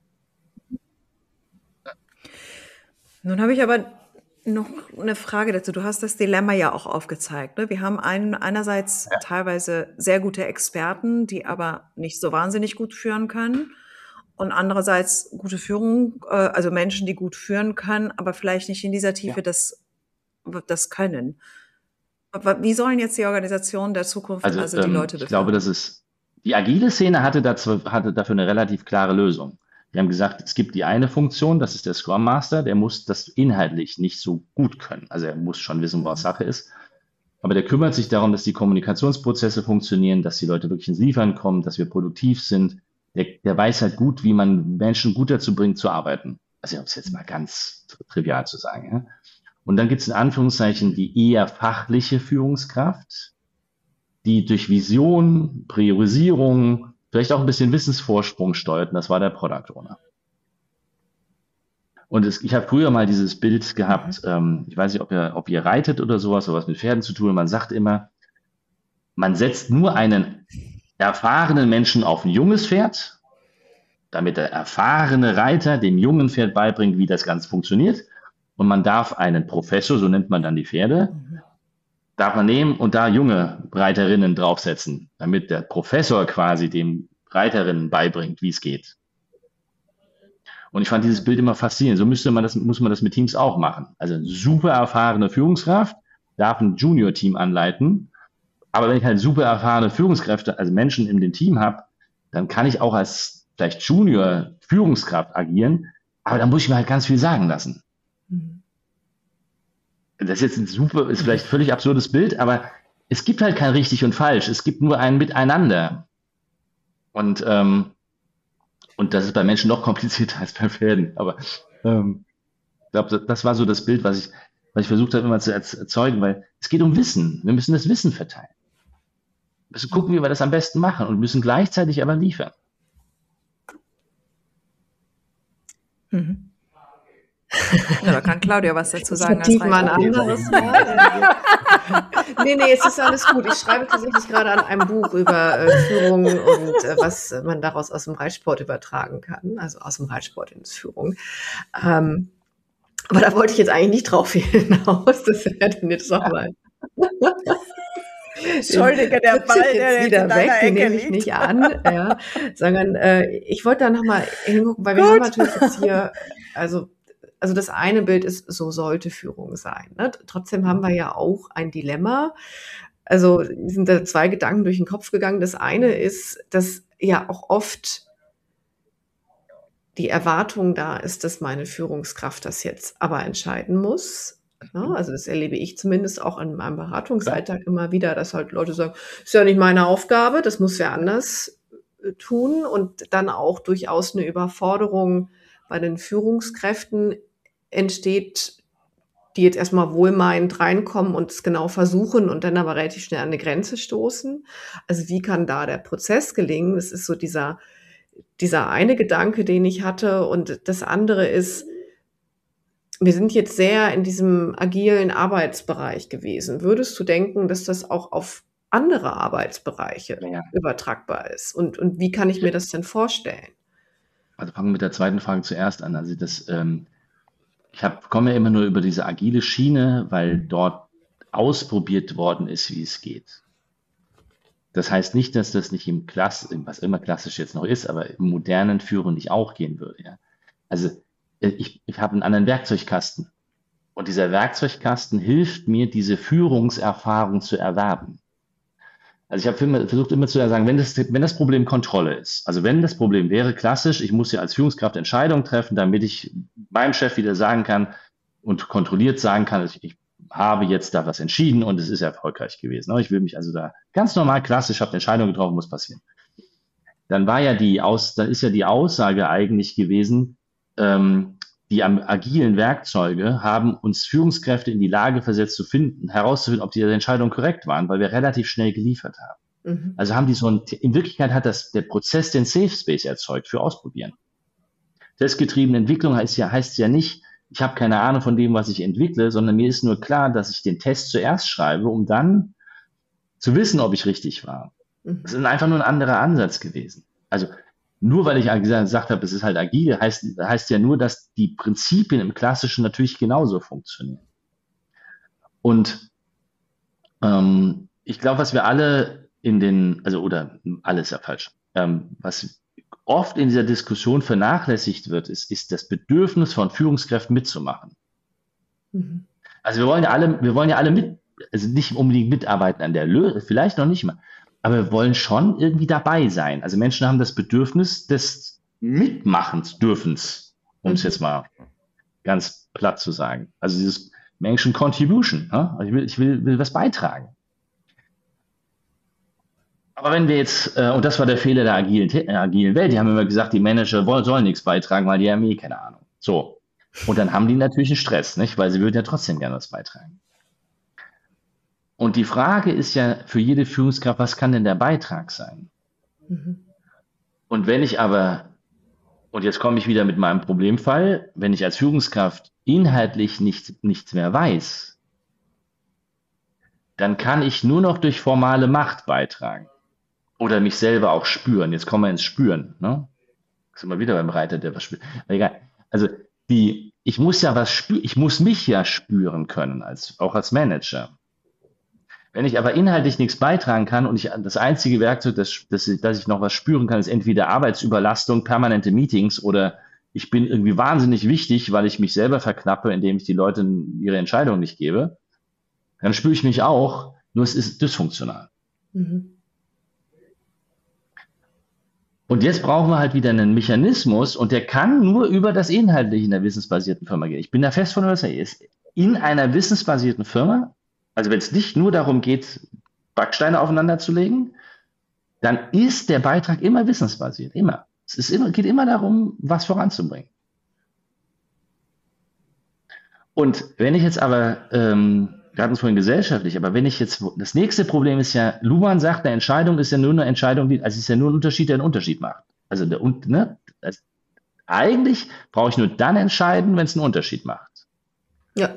Nun habe ich aber noch eine Frage dazu. Du hast das Dilemma ja auch aufgezeigt. Ne? Wir haben einerseits teilweise sehr gute Experten, die aber nicht so wahnsinnig gut führen können. Und andererseits gute Führung, also Menschen, die gut führen können, aber vielleicht nicht in dieser Tiefe das können. Aber wie sollen jetzt die Organisationen der Zukunft, also die Leute ich glaube, befördern? die agile Szene hatte dafür eine relativ klare Lösung. Die haben gesagt, es gibt die eine Funktion, das ist der Scrum Master, der muss das inhaltlich nicht so gut können. Also er muss schon wissen, was Sache ist. Aber der kümmert sich darum, dass die Kommunikationsprozesse funktionieren, dass die Leute wirklich ins Liefern kommen, dass wir produktiv sind. Der weiß halt gut, wie man Menschen gut dazu bringt, zu arbeiten. Also um es jetzt mal ganz trivial zu sagen. Ja? Und dann gibt es in Anführungszeichen die eher fachliche Führungskraft, die durch Vision, Priorisierung, vielleicht auch ein bisschen Wissensvorsprung steuert. Und das war der Product Owner. Und ich habe früher mal dieses Bild gehabt, ich weiß nicht, ob ihr reitet oder sowas, oder was mit Pferden zu tun. Man sagt immer, man setzt nur einen erfahrenen Menschen auf ein junges Pferd, damit der erfahrene Reiter dem jungen Pferd beibringt, wie das Ganze funktioniert. Und man darf einen Professor, so nennt man dann die Pferde, darf man nehmen und da junge Reiterinnen draufsetzen, damit der Professor quasi dem Reiterinnen beibringt, wie es geht. Und ich fand dieses Bild immer faszinierend. So muss man das mit Teams auch machen. Also eine super erfahrene Führungskraft darf ein Junior-Team anleiten. Aber wenn ich halt super erfahrene Führungskräfte, also Menschen in dem Team habe, dann kann ich auch als vielleicht Junior-Führungskraft agieren. Aber dann muss ich mir halt ganz viel sagen lassen. Das ist jetzt ist vielleicht ein völlig absurdes Bild, aber es gibt halt kein richtig und falsch. Es gibt nur ein Miteinander. Und das ist bei Menschen noch komplizierter als bei Pferden. Aber ich glaube, das war so das Bild, was ich versucht habe, immer zu erzeugen, weil es geht um Wissen. Wir müssen das Wissen verteilen. Wir müssen gucken, wie wir das am besten machen und müssen gleichzeitig aber liefern. Ja, da kann Claudia was dazu sagen. Vertiefen ein anderes Mal. Nee, es ist alles gut. Ich schreibe tatsächlich gerade an einem Buch über Führung und was man daraus aus dem Reitsport übertragen kann, also aus dem Reitsport ins Führung. Aber da wollte ich jetzt eigentlich nicht drauf hinaus. Das hätte jetzt auch mal. Entschuldige, der Ball, der jetzt wieder weg, den nehme ich nicht an, ja, sondern ich wollte da nochmal hingucken, weil wir haben natürlich jetzt hier, also das eine Bild ist, so sollte Führung sein. Ne? Trotzdem haben wir ja auch ein Dilemma. Also sind da zwei Gedanken durch den Kopf gegangen. Das eine ist, dass ja auch oft die Erwartung da ist, dass meine Führungskraft das jetzt aber entscheiden muss. Ja, also das erlebe ich zumindest auch in meinem Beratungsalltag immer wieder, dass halt Leute sagen, ist ja nicht meine Aufgabe, das muss wer anders tun. Und dann auch durchaus eine Überforderung bei den Führungskräften entsteht, die jetzt erstmal wohlmeinend reinkommen und es genau versuchen und dann aber relativ schnell an eine Grenze stoßen? Also wie kann da der Prozess gelingen? Das ist so dieser eine Gedanke, den ich hatte. Und das andere ist, wir sind jetzt sehr in diesem agilen Arbeitsbereich gewesen. Würdest du denken, dass das auch auf andere Arbeitsbereiche Ja. übertragbar ist? Und wie kann ich mir das denn vorstellen? Also fangen wir mit der zweiten Frage zuerst an. Also komme ja immer nur über diese agile Schiene, weil dort ausprobiert worden ist, wie es geht. Das heißt nicht, dass das nicht was immer klassisch jetzt noch ist, aber im modernen Führen nicht auch gehen würde. Ja? Also ich habe einen anderen Werkzeugkasten und dieser Werkzeugkasten hilft mir, diese Führungserfahrung zu erwerben. Also ich habe versucht immer zu sagen, wenn das Problem Kontrolle ist, also wenn das Problem wäre klassisch, ich muss ja als Führungskraft Entscheidungen treffen, damit ich meinem Chef wieder sagen kann und kontrolliert sagen kann, ich habe jetzt da was entschieden und es ist erfolgreich gewesen. Ich will mich also da ganz normal klassisch, habe eine Entscheidung getroffen, muss passieren. Dann ist ja die Aussage eigentlich gewesen, die agilen Werkzeuge haben uns Führungskräfte in die Lage versetzt herauszufinden, ob diese Entscheidungen korrekt waren, weil wir relativ schnell geliefert haben. Mhm. Also in Wirklichkeit hat der Prozess den Safe Space erzeugt für Ausprobieren. Testgetriebene Entwicklung heißt ja nicht, ich habe keine Ahnung von dem, was ich entwickle, sondern mir ist nur klar, dass ich den Test zuerst schreibe, um dann zu wissen, ob ich richtig war. Mhm. Das ist einfach nur ein anderer Ansatz gewesen. Also nur weil ich gesagt habe, es ist halt agil, heißt ja nur, dass die Prinzipien im Klassischen natürlich genauso funktionieren. Und ich glaube, was wir alle alles ist ja falsch, was oft in dieser Diskussion vernachlässigt wird, ist das Bedürfnis von Führungskräften mitzumachen. Mhm. Also wir wollen ja alle also nicht unbedingt mitarbeiten an der Lösung, vielleicht noch nicht mal, aber wir wollen schon irgendwie dabei sein. Also Menschen haben das Bedürfnis des Mitmachens dürfens, um es jetzt mal ganz platt zu sagen. Also dieses Menschen Contribution. Ja? Ich will was beitragen. Aber wenn wir jetzt, und das war der Fehler der agilen Welt, die haben immer gesagt, die Manager sollen nichts beitragen, weil die haben keine Ahnung. So. Und dann haben die natürlich einen Stress, nicht? Weil sie würden ja trotzdem gerne was beitragen. Und die Frage ist ja für jede Führungskraft, was kann denn der Beitrag sein? Mhm. Und und jetzt komme ich wieder mit meinem Problemfall, wenn ich als Führungskraft inhaltlich nichts mehr weiß, dann kann ich nur noch durch formale Macht beitragen. Oder mich selber auch spüren. Jetzt kommen wir ins Spüren. Ne? Sind wir wieder beim Reiter, der was spürt. Egal. Also ich muss ja was spüren, ich muss mich ja spüren können, auch als Manager. Wenn ich aber inhaltlich nichts beitragen kann und das einzige Werkzeug, dass ich noch was spüren kann, ist entweder Arbeitsüberlastung, permanente Meetings oder ich bin irgendwie wahnsinnig wichtig, weil ich mich selber verknappe, indem ich die Leute ihre Entscheidung nicht gebe, dann spüre ich mich auch, nur es ist dysfunktional. Mhm. Und jetzt brauchen wir halt wieder einen Mechanismus und der kann nur über das Inhaltliche in der wissensbasierten Firma gehen. Ich bin da fest von überzeugt, in einer wissensbasierten Firma, also wenn es nicht nur darum geht, Backsteine aufeinander zu legen, dann ist der Beitrag immer wissensbasiert, immer. Geht immer darum, was voranzubringen. Und wenn ich jetzt aber, wir hatten es vorhin gesellschaftlich, aber wenn ich jetzt, das nächste Problem ist ja, Luhmann sagt, eine Entscheidung ist ja nur eine Entscheidung, also es ist ja nur ein Unterschied, der einen Unterschied macht. Also eigentlich brauche ich nur dann entscheiden, wenn es einen Unterschied macht. Ja.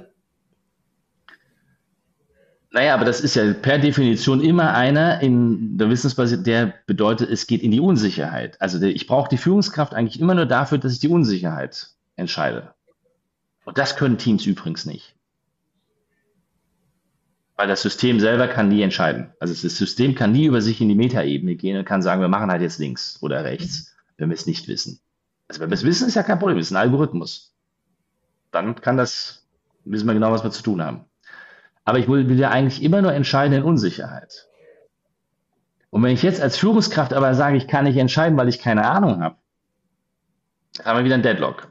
Naja, aber das ist ja per Definition immer einer in der Wissensbasierten, der bedeutet, es geht in die Unsicherheit. Also ich brauche die Führungskraft eigentlich immer nur dafür, dass ich die Unsicherheit entscheide. Und das können Teams übrigens nicht. Weil das System selber kann nie entscheiden. Also das System kann nie über sich in die Metaebene gehen und kann sagen, wir machen halt jetzt links oder rechts, wenn wir es nicht wissen. Also wenn wir es wissen, ist ja kein Problem, es ist ein Algorithmus. Dann wissen wir genau, was wir zu tun haben. Aber ich will ja eigentlich immer nur entscheiden in Unsicherheit. Und wenn ich jetzt als Führungskraft aber sage, ich kann nicht entscheiden, weil ich keine Ahnung habe, dann haben wir wieder einen Deadlock.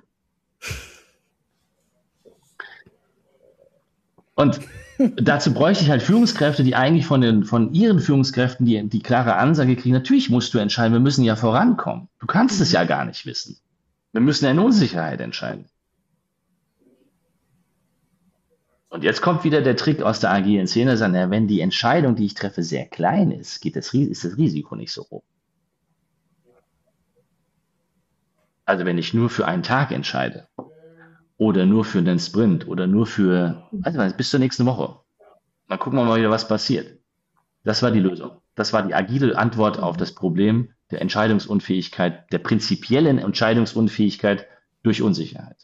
Und dazu bräuchte ich halt Führungskräfte, die eigentlich von ihren Führungskräften die klare Ansage kriegen, natürlich musst du entscheiden, wir müssen ja vorankommen. Du kannst es ja gar nicht wissen. Wir müssen ja in Unsicherheit entscheiden. Und jetzt kommt wieder der Trick aus der agilen Szene, sagen, ja, wenn die Entscheidung, die ich treffe, sehr klein ist, ist das Risiko nicht so hoch. Also wenn ich nur für einen Tag entscheide oder nur für einen Sprint oder nur für, weiß ich was, bis zur nächsten Woche, dann gucken wir mal wieder, was passiert. Das war die Lösung. Das war die agile Antwort auf das Problem der Entscheidungsunfähigkeit, der prinzipiellen Entscheidungsunfähigkeit durch Unsicherheit.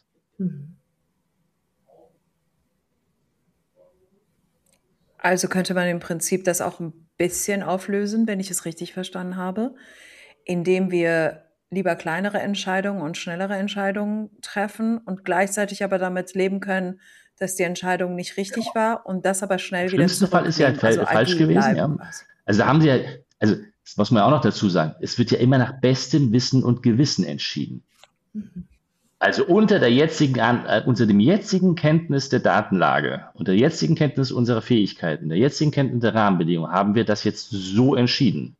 Also könnte man im Prinzip das auch ein bisschen auflösen, wenn ich es richtig verstanden habe, indem wir lieber kleinere Entscheidungen und schnellere Entscheidungen treffen und gleichzeitig aber damit leben können, dass die Entscheidung nicht richtig war und das aber schnell Im wieder schlimmsten Fall ist ja zurücknehmen, also falsch agil gewesen. bleiben Ja. quasi. Also da haben sie ja, also das muss man auch noch dazu sagen, es wird ja immer nach bestem Wissen und Gewissen entschieden. Also unter dem jetzigen Kenntnis der Datenlage, unter der jetzigen Kenntnis unserer Fähigkeiten, der jetzigen Kenntnis der Rahmenbedingungen haben wir das jetzt so entschieden.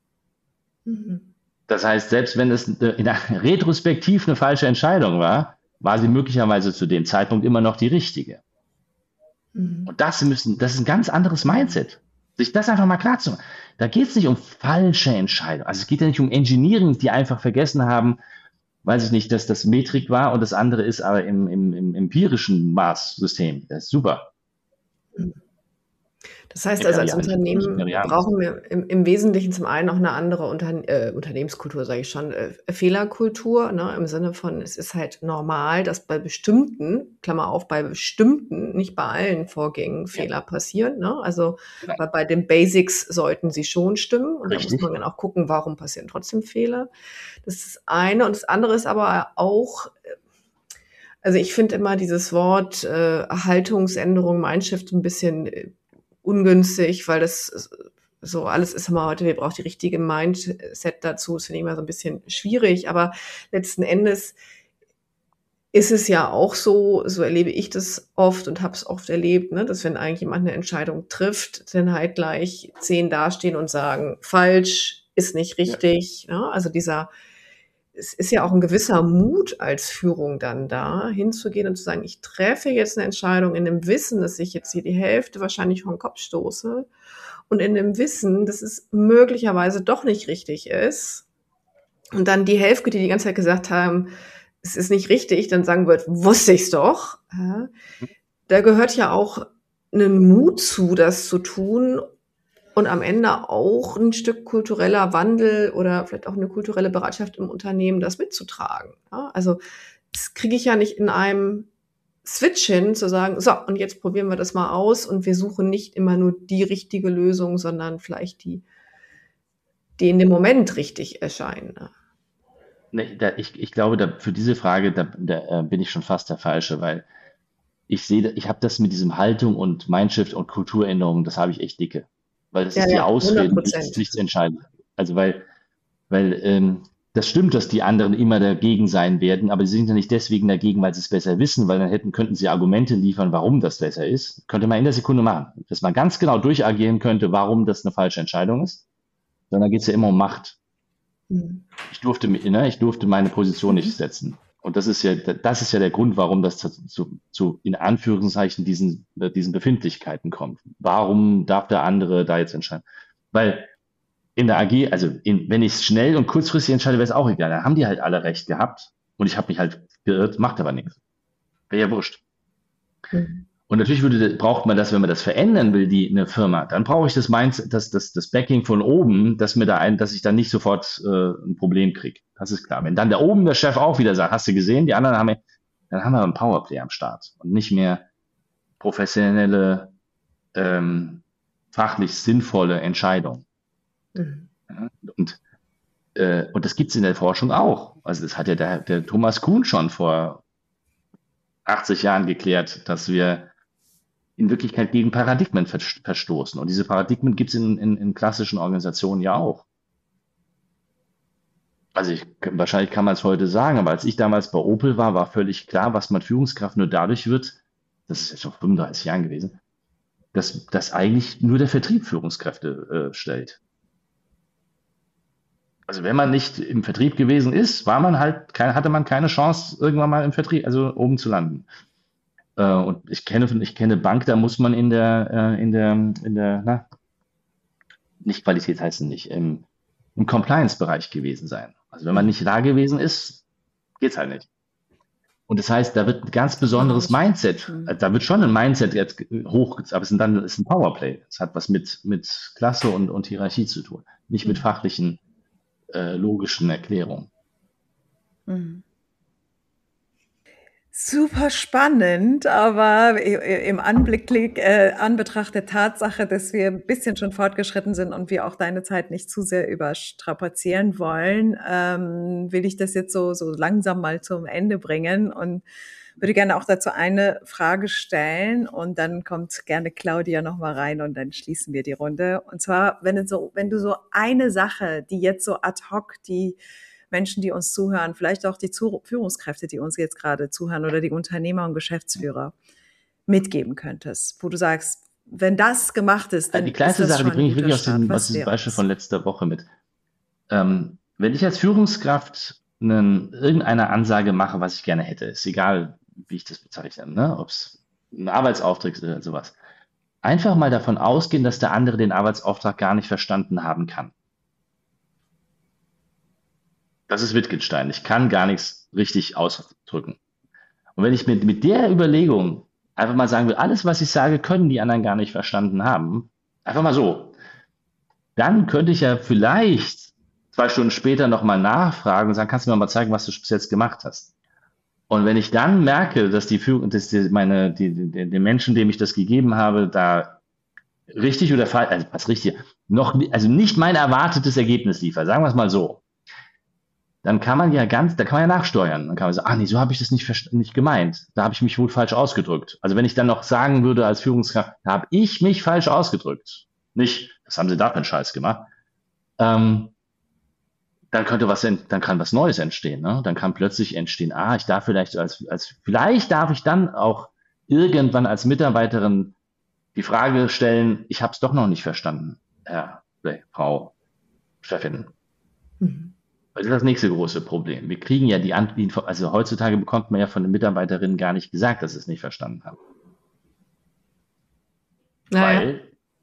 Das heißt, selbst wenn es retrospektiv eine falsche Entscheidung war, war sie möglicherweise zu dem Zeitpunkt immer noch die richtige. Und das ist ein ganz anderes Mindset. Sich das einfach mal klar zu machen. Da geht es nicht um falsche Entscheidungen. Also es geht ja nicht um Engineering, die einfach vergessen haben, weiß ich nicht, dass das Metrik war und das andere ist aber im empirischen Maßsystem. Das ist super. Das heißt also, als Unternehmen brauchen wir im Wesentlichen zum einen noch eine andere Unternehmenskultur, sage ich schon, Fehlerkultur, ne, im Sinne von, es ist halt normal, dass bei bestimmten, Klammer auf, bei bestimmten, nicht bei allen Vorgängen Fehler passieren. Ne? Also bei den Basics sollten sie schon stimmen und da muss man dann auch gucken, warum passieren trotzdem Fehler. Das ist das eine. Und das andere ist aber auch, also ich finde immer dieses Wort Haltungsänderung, Mindshift ein bisschen ungünstig, weil das so alles ist immer heute, wir brauchen die richtige Mindset dazu, das finde ich immer so ein bisschen schwierig, aber letzten Endes ist es ja auch so erlebe ich das oft und habe es oft erlebt, ne, dass wenn eigentlich jemand eine Entscheidung trifft, dann halt gleich 10 dastehen und sagen, falsch, ist nicht richtig, ja. Ne? Also es ist ja auch ein gewisser Mut als Führung dann da, hinzugehen und zu sagen, ich treffe jetzt eine Entscheidung in dem Wissen, dass ich jetzt hier die Hälfte wahrscheinlich vom Kopf stoße und in dem Wissen, dass es möglicherweise doch nicht richtig ist und dann die Hälfte, die ganze Zeit gesagt haben, es ist nicht richtig, dann sagen wird, wusste ich's doch. Ja. Da gehört ja auch ein Mut zu, das zu tun und am Ende auch ein Stück kultureller Wandel oder vielleicht auch eine kulturelle Bereitschaft im Unternehmen, das mitzutragen. Ja, also das kriege ich ja nicht in einem Switch hin, zu sagen, so, und jetzt probieren wir das mal aus und wir suchen nicht immer nur die richtige Lösung, sondern vielleicht die in dem Moment richtig erscheinen. Ich glaube, für diese Frage, da bin ich schon fast der Falsche, weil ich habe das mit diesem Haltung und Mindshift und Kulturänderung, das habe ich echt dicke. Weil das ist die Ausrede, nichts entscheidend. Also weil das stimmt, dass die anderen immer dagegen sein werden, aber sie sind ja nicht deswegen dagegen, weil sie es besser wissen, weil dann könnten sie Argumente liefern, warum das besser ist. Könnte man in der Sekunde machen. Dass man ganz genau durchagieren könnte, warum das eine falsche Entscheidung ist. Sondern da geht es ja immer um Macht. Ich durfte meine Position nicht setzen. Und das ist ja der Grund, warum das zu in Anführungszeichen diesen Befindlichkeiten kommt. Warum darf der andere da jetzt entscheiden? Weil in der AG, wenn ich schnell und kurzfristig entscheide, wäre es auch egal. Da haben die halt alle recht gehabt und ich habe mich halt geirrt, macht aber nichts. Wäre ja wurscht. Und natürlich braucht man das, wenn man das verändern will, eine Firma, dann brauche ich das Backing von oben, dass ich dann nicht sofort ein Problem kriege. Das ist klar. Wenn dann der Chef auch wieder sagt, hast du gesehen, die anderen dann haben wir einen Powerplay am Start und nicht mehr professionelle, fachlich sinnvolle Entscheidungen. Und das gibt es in der Forschung auch. Also das hat ja der Thomas Kuhn schon vor 80 Jahren geklärt, dass wir in Wirklichkeit gegen Paradigmen verstoßen. Und diese Paradigmen gibt es in klassischen Organisationen ja auch. Also wahrscheinlich kann man es heute sagen, aber als ich damals bei Opel war völlig klar, was man Führungskraft nur dadurch wird, das ist jetzt schon 35 Jahren gewesen, dass eigentlich nur der Vertrieb Führungskräfte stellt. Also wenn man nicht im Vertrieb gewesen ist, hatte man keine Chance, irgendwann mal im Vertrieb, also oben zu landen. Und ich kenne Bank, da muss man nicht Qualität heißt es nicht, im Compliance-Bereich gewesen sein. Also wenn man nicht da gewesen ist, geht's halt nicht. Und das heißt, da wird ein ganz besonderes Mindset, da wird schon ein Mindset jetzt hoch, aber es ist ein Powerplay. Es hat was mit Klasse und Hierarchie zu tun, nicht mit fachlichen, logischen Erklärungen. Super spannend, aber im Anbetracht der Tatsache, dass wir ein bisschen schon fortgeschritten sind und wir auch deine Zeit nicht zu sehr überstrapazieren wollen, will ich das jetzt so langsam mal zum Ende bringen und würde gerne auch dazu eine Frage stellen und dann kommt gerne Claudia noch mal rein und dann schließen wir die Runde. Und zwar, wenn du so eine Sache, die jetzt so ad hoc die Menschen, die uns zuhören, vielleicht auch die Führungskräfte, die uns jetzt gerade zuhören oder die Unternehmer und Geschäftsführer mitgeben könntest, wo du sagst, wenn das gemacht ist, dann Die kleinste ist das Sache, die schon bringe ich ein wirklich guter aus Start. diesem Beispiel von letzter Woche mit. Wenn ich als Führungskraft irgendeine Ansage mache, was ich gerne hätte, ist egal, wie ich das bezeichne, ne? Ob es ein Arbeitsauftrag ist oder sowas. Einfach mal davon ausgehen, dass der andere den Arbeitsauftrag gar nicht verstanden haben kann. Das ist Wittgenstein. Ich kann gar nichts richtig ausdrücken. Und wenn ich mit der Überlegung einfach mal sagen will, alles, was ich sage, können die anderen gar nicht verstanden haben, einfach mal so, dann könnte ich ja vielleicht 2 Stunden später nochmal nachfragen und sagen, kannst du mir mal zeigen, was du bis jetzt gemacht hast? Und wenn ich dann merke, dass den Menschen, dem ich das gegeben habe, da richtig oder falsch, also was richtig, also nicht mein erwartetes Ergebnis liefert, sagen wir es mal so, dann kann man ja nachsteuern. Dann kann man sagen, nee, so habe ich das nicht gemeint. Da habe ich mich wohl falsch ausgedrückt. Also wenn ich dann noch sagen würde als Führungskraft, da habe ich mich falsch ausgedrückt. Nicht, das haben sie da für einen Scheiß gemacht. Dann kann was Neues entstehen. Ne? Dann kann plötzlich entstehen, ich darf vielleicht vielleicht darf ich dann auch irgendwann als Mitarbeiterin die Frage stellen, ich habe es doch noch nicht verstanden, Frau Chefin. Das ist das nächste große Problem. Wir kriegen ja also heutzutage bekommt man ja von den Mitarbeiterinnen gar nicht gesagt, dass sie es nicht verstanden haben. Weil,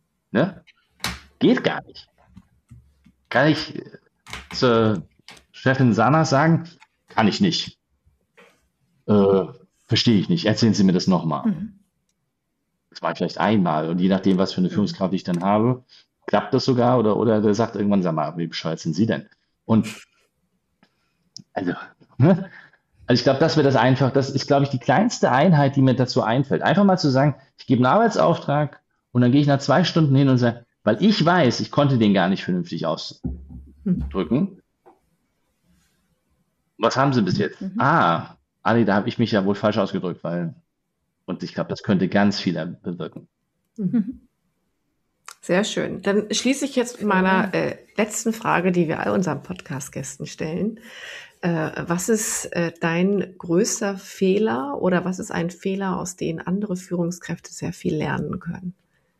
geht gar nicht. Kann ich zur Chefin Sana sagen? Kann ich nicht. Verstehe ich nicht. Erzählen Sie mir das nochmal. Das war vielleicht einmal und je nachdem, was für eine Führungskraft ich dann habe, klappt das sogar oder der sagt irgendwann, sag mal, wie bescheuert sind Sie denn? Und also ich glaube, das ist, glaube ich, die kleinste Einheit, die mir dazu einfällt. Einfach mal zu sagen, ich gebe einen Arbeitsauftrag und dann gehe ich nach 2 Stunden hin und sage, weil ich weiß, ich konnte den gar nicht vernünftig ausdrücken. Was haben Sie bis jetzt? Nee, da habe ich mich ja wohl falsch ausgedrückt, und ich glaube, das könnte ganz viel bewirken. Sehr schön. Dann schließe ich jetzt mit meiner letzten Frage, die wir all unseren Podcast-Gästen stellen. Was ist dein größter Fehler oder was ist ein Fehler, aus dem andere Führungskräfte sehr viel lernen können?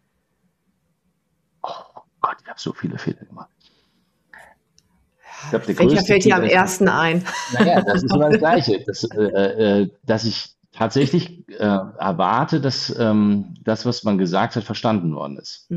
Oh Gott, ich habe so viele Fehler gemacht. Welcher fällt dir am ersten ein? Naja, das ist immer das Gleiche. Dass ich tatsächlich erwarte, dass das, was man gesagt hat, verstanden worden ist.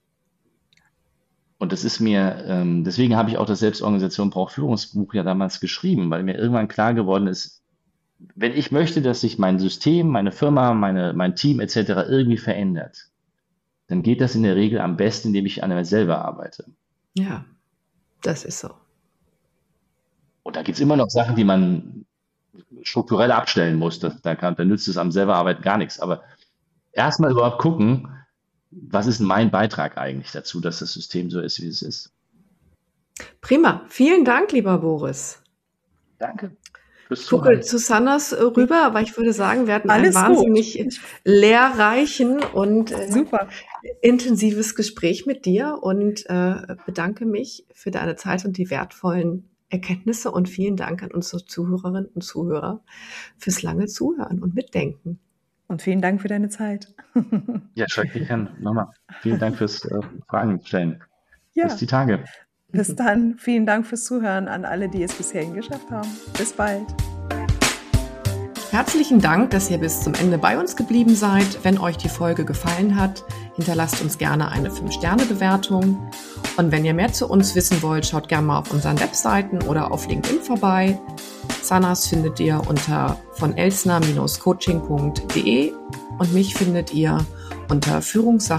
Und das ist mir, deswegen habe ich auch das Selbstorganisation braucht Führungsbuch ja damals geschrieben, weil mir irgendwann klar geworden ist, wenn ich möchte, dass sich mein System, meine Firma, mein Team etc. irgendwie verändert, dann geht das in der Regel am besten, indem ich an mir selber arbeite. Ja, das ist so. Und da gibt es immer noch Sachen, die man strukturell abstellen muss. Da nützt es am selber Arbeiten gar nichts. Aber erstmal überhaupt gucken, was ist mein Beitrag eigentlich dazu, dass das System so ist, wie es ist. Prima. Vielen Dank, lieber Boris. Danke. Ich gucke zu Sannas rüber, aber ich würde sagen, wir hatten ein wahnsinnig lehrreichen und super intensives Gespräch mit dir und bedanke mich für deine Zeit und die wertvollen Erkenntnisse und vielen Dank an unsere Zuhörerinnen und Zuhörer fürs lange Zuhören und Mitdenken. Und vielen Dank für deine Zeit. Ja, schrecklich gern. Nochmal. Vielen Dank fürs Fragen stellen. Ja. Bis die Tage. Bis dann. Vielen Dank fürs Zuhören an alle, die es bisher geschafft haben. Bis bald. Herzlichen Dank, dass ihr bis zum Ende bei uns geblieben seid. Wenn euch die Folge gefallen hat, hinterlasst uns gerne eine 5-Sterne-Bewertung. Und wenn ihr mehr zu uns wissen wollt, schaut gerne mal auf unseren Webseiten oder auf LinkedIn vorbei. Sanas findet ihr unter vonelsner-coaching.de und mich findet ihr unter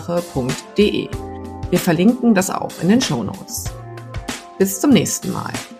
führungssache.de. Wir verlinken das auch in den Shownotes. Bis zum nächsten Mal.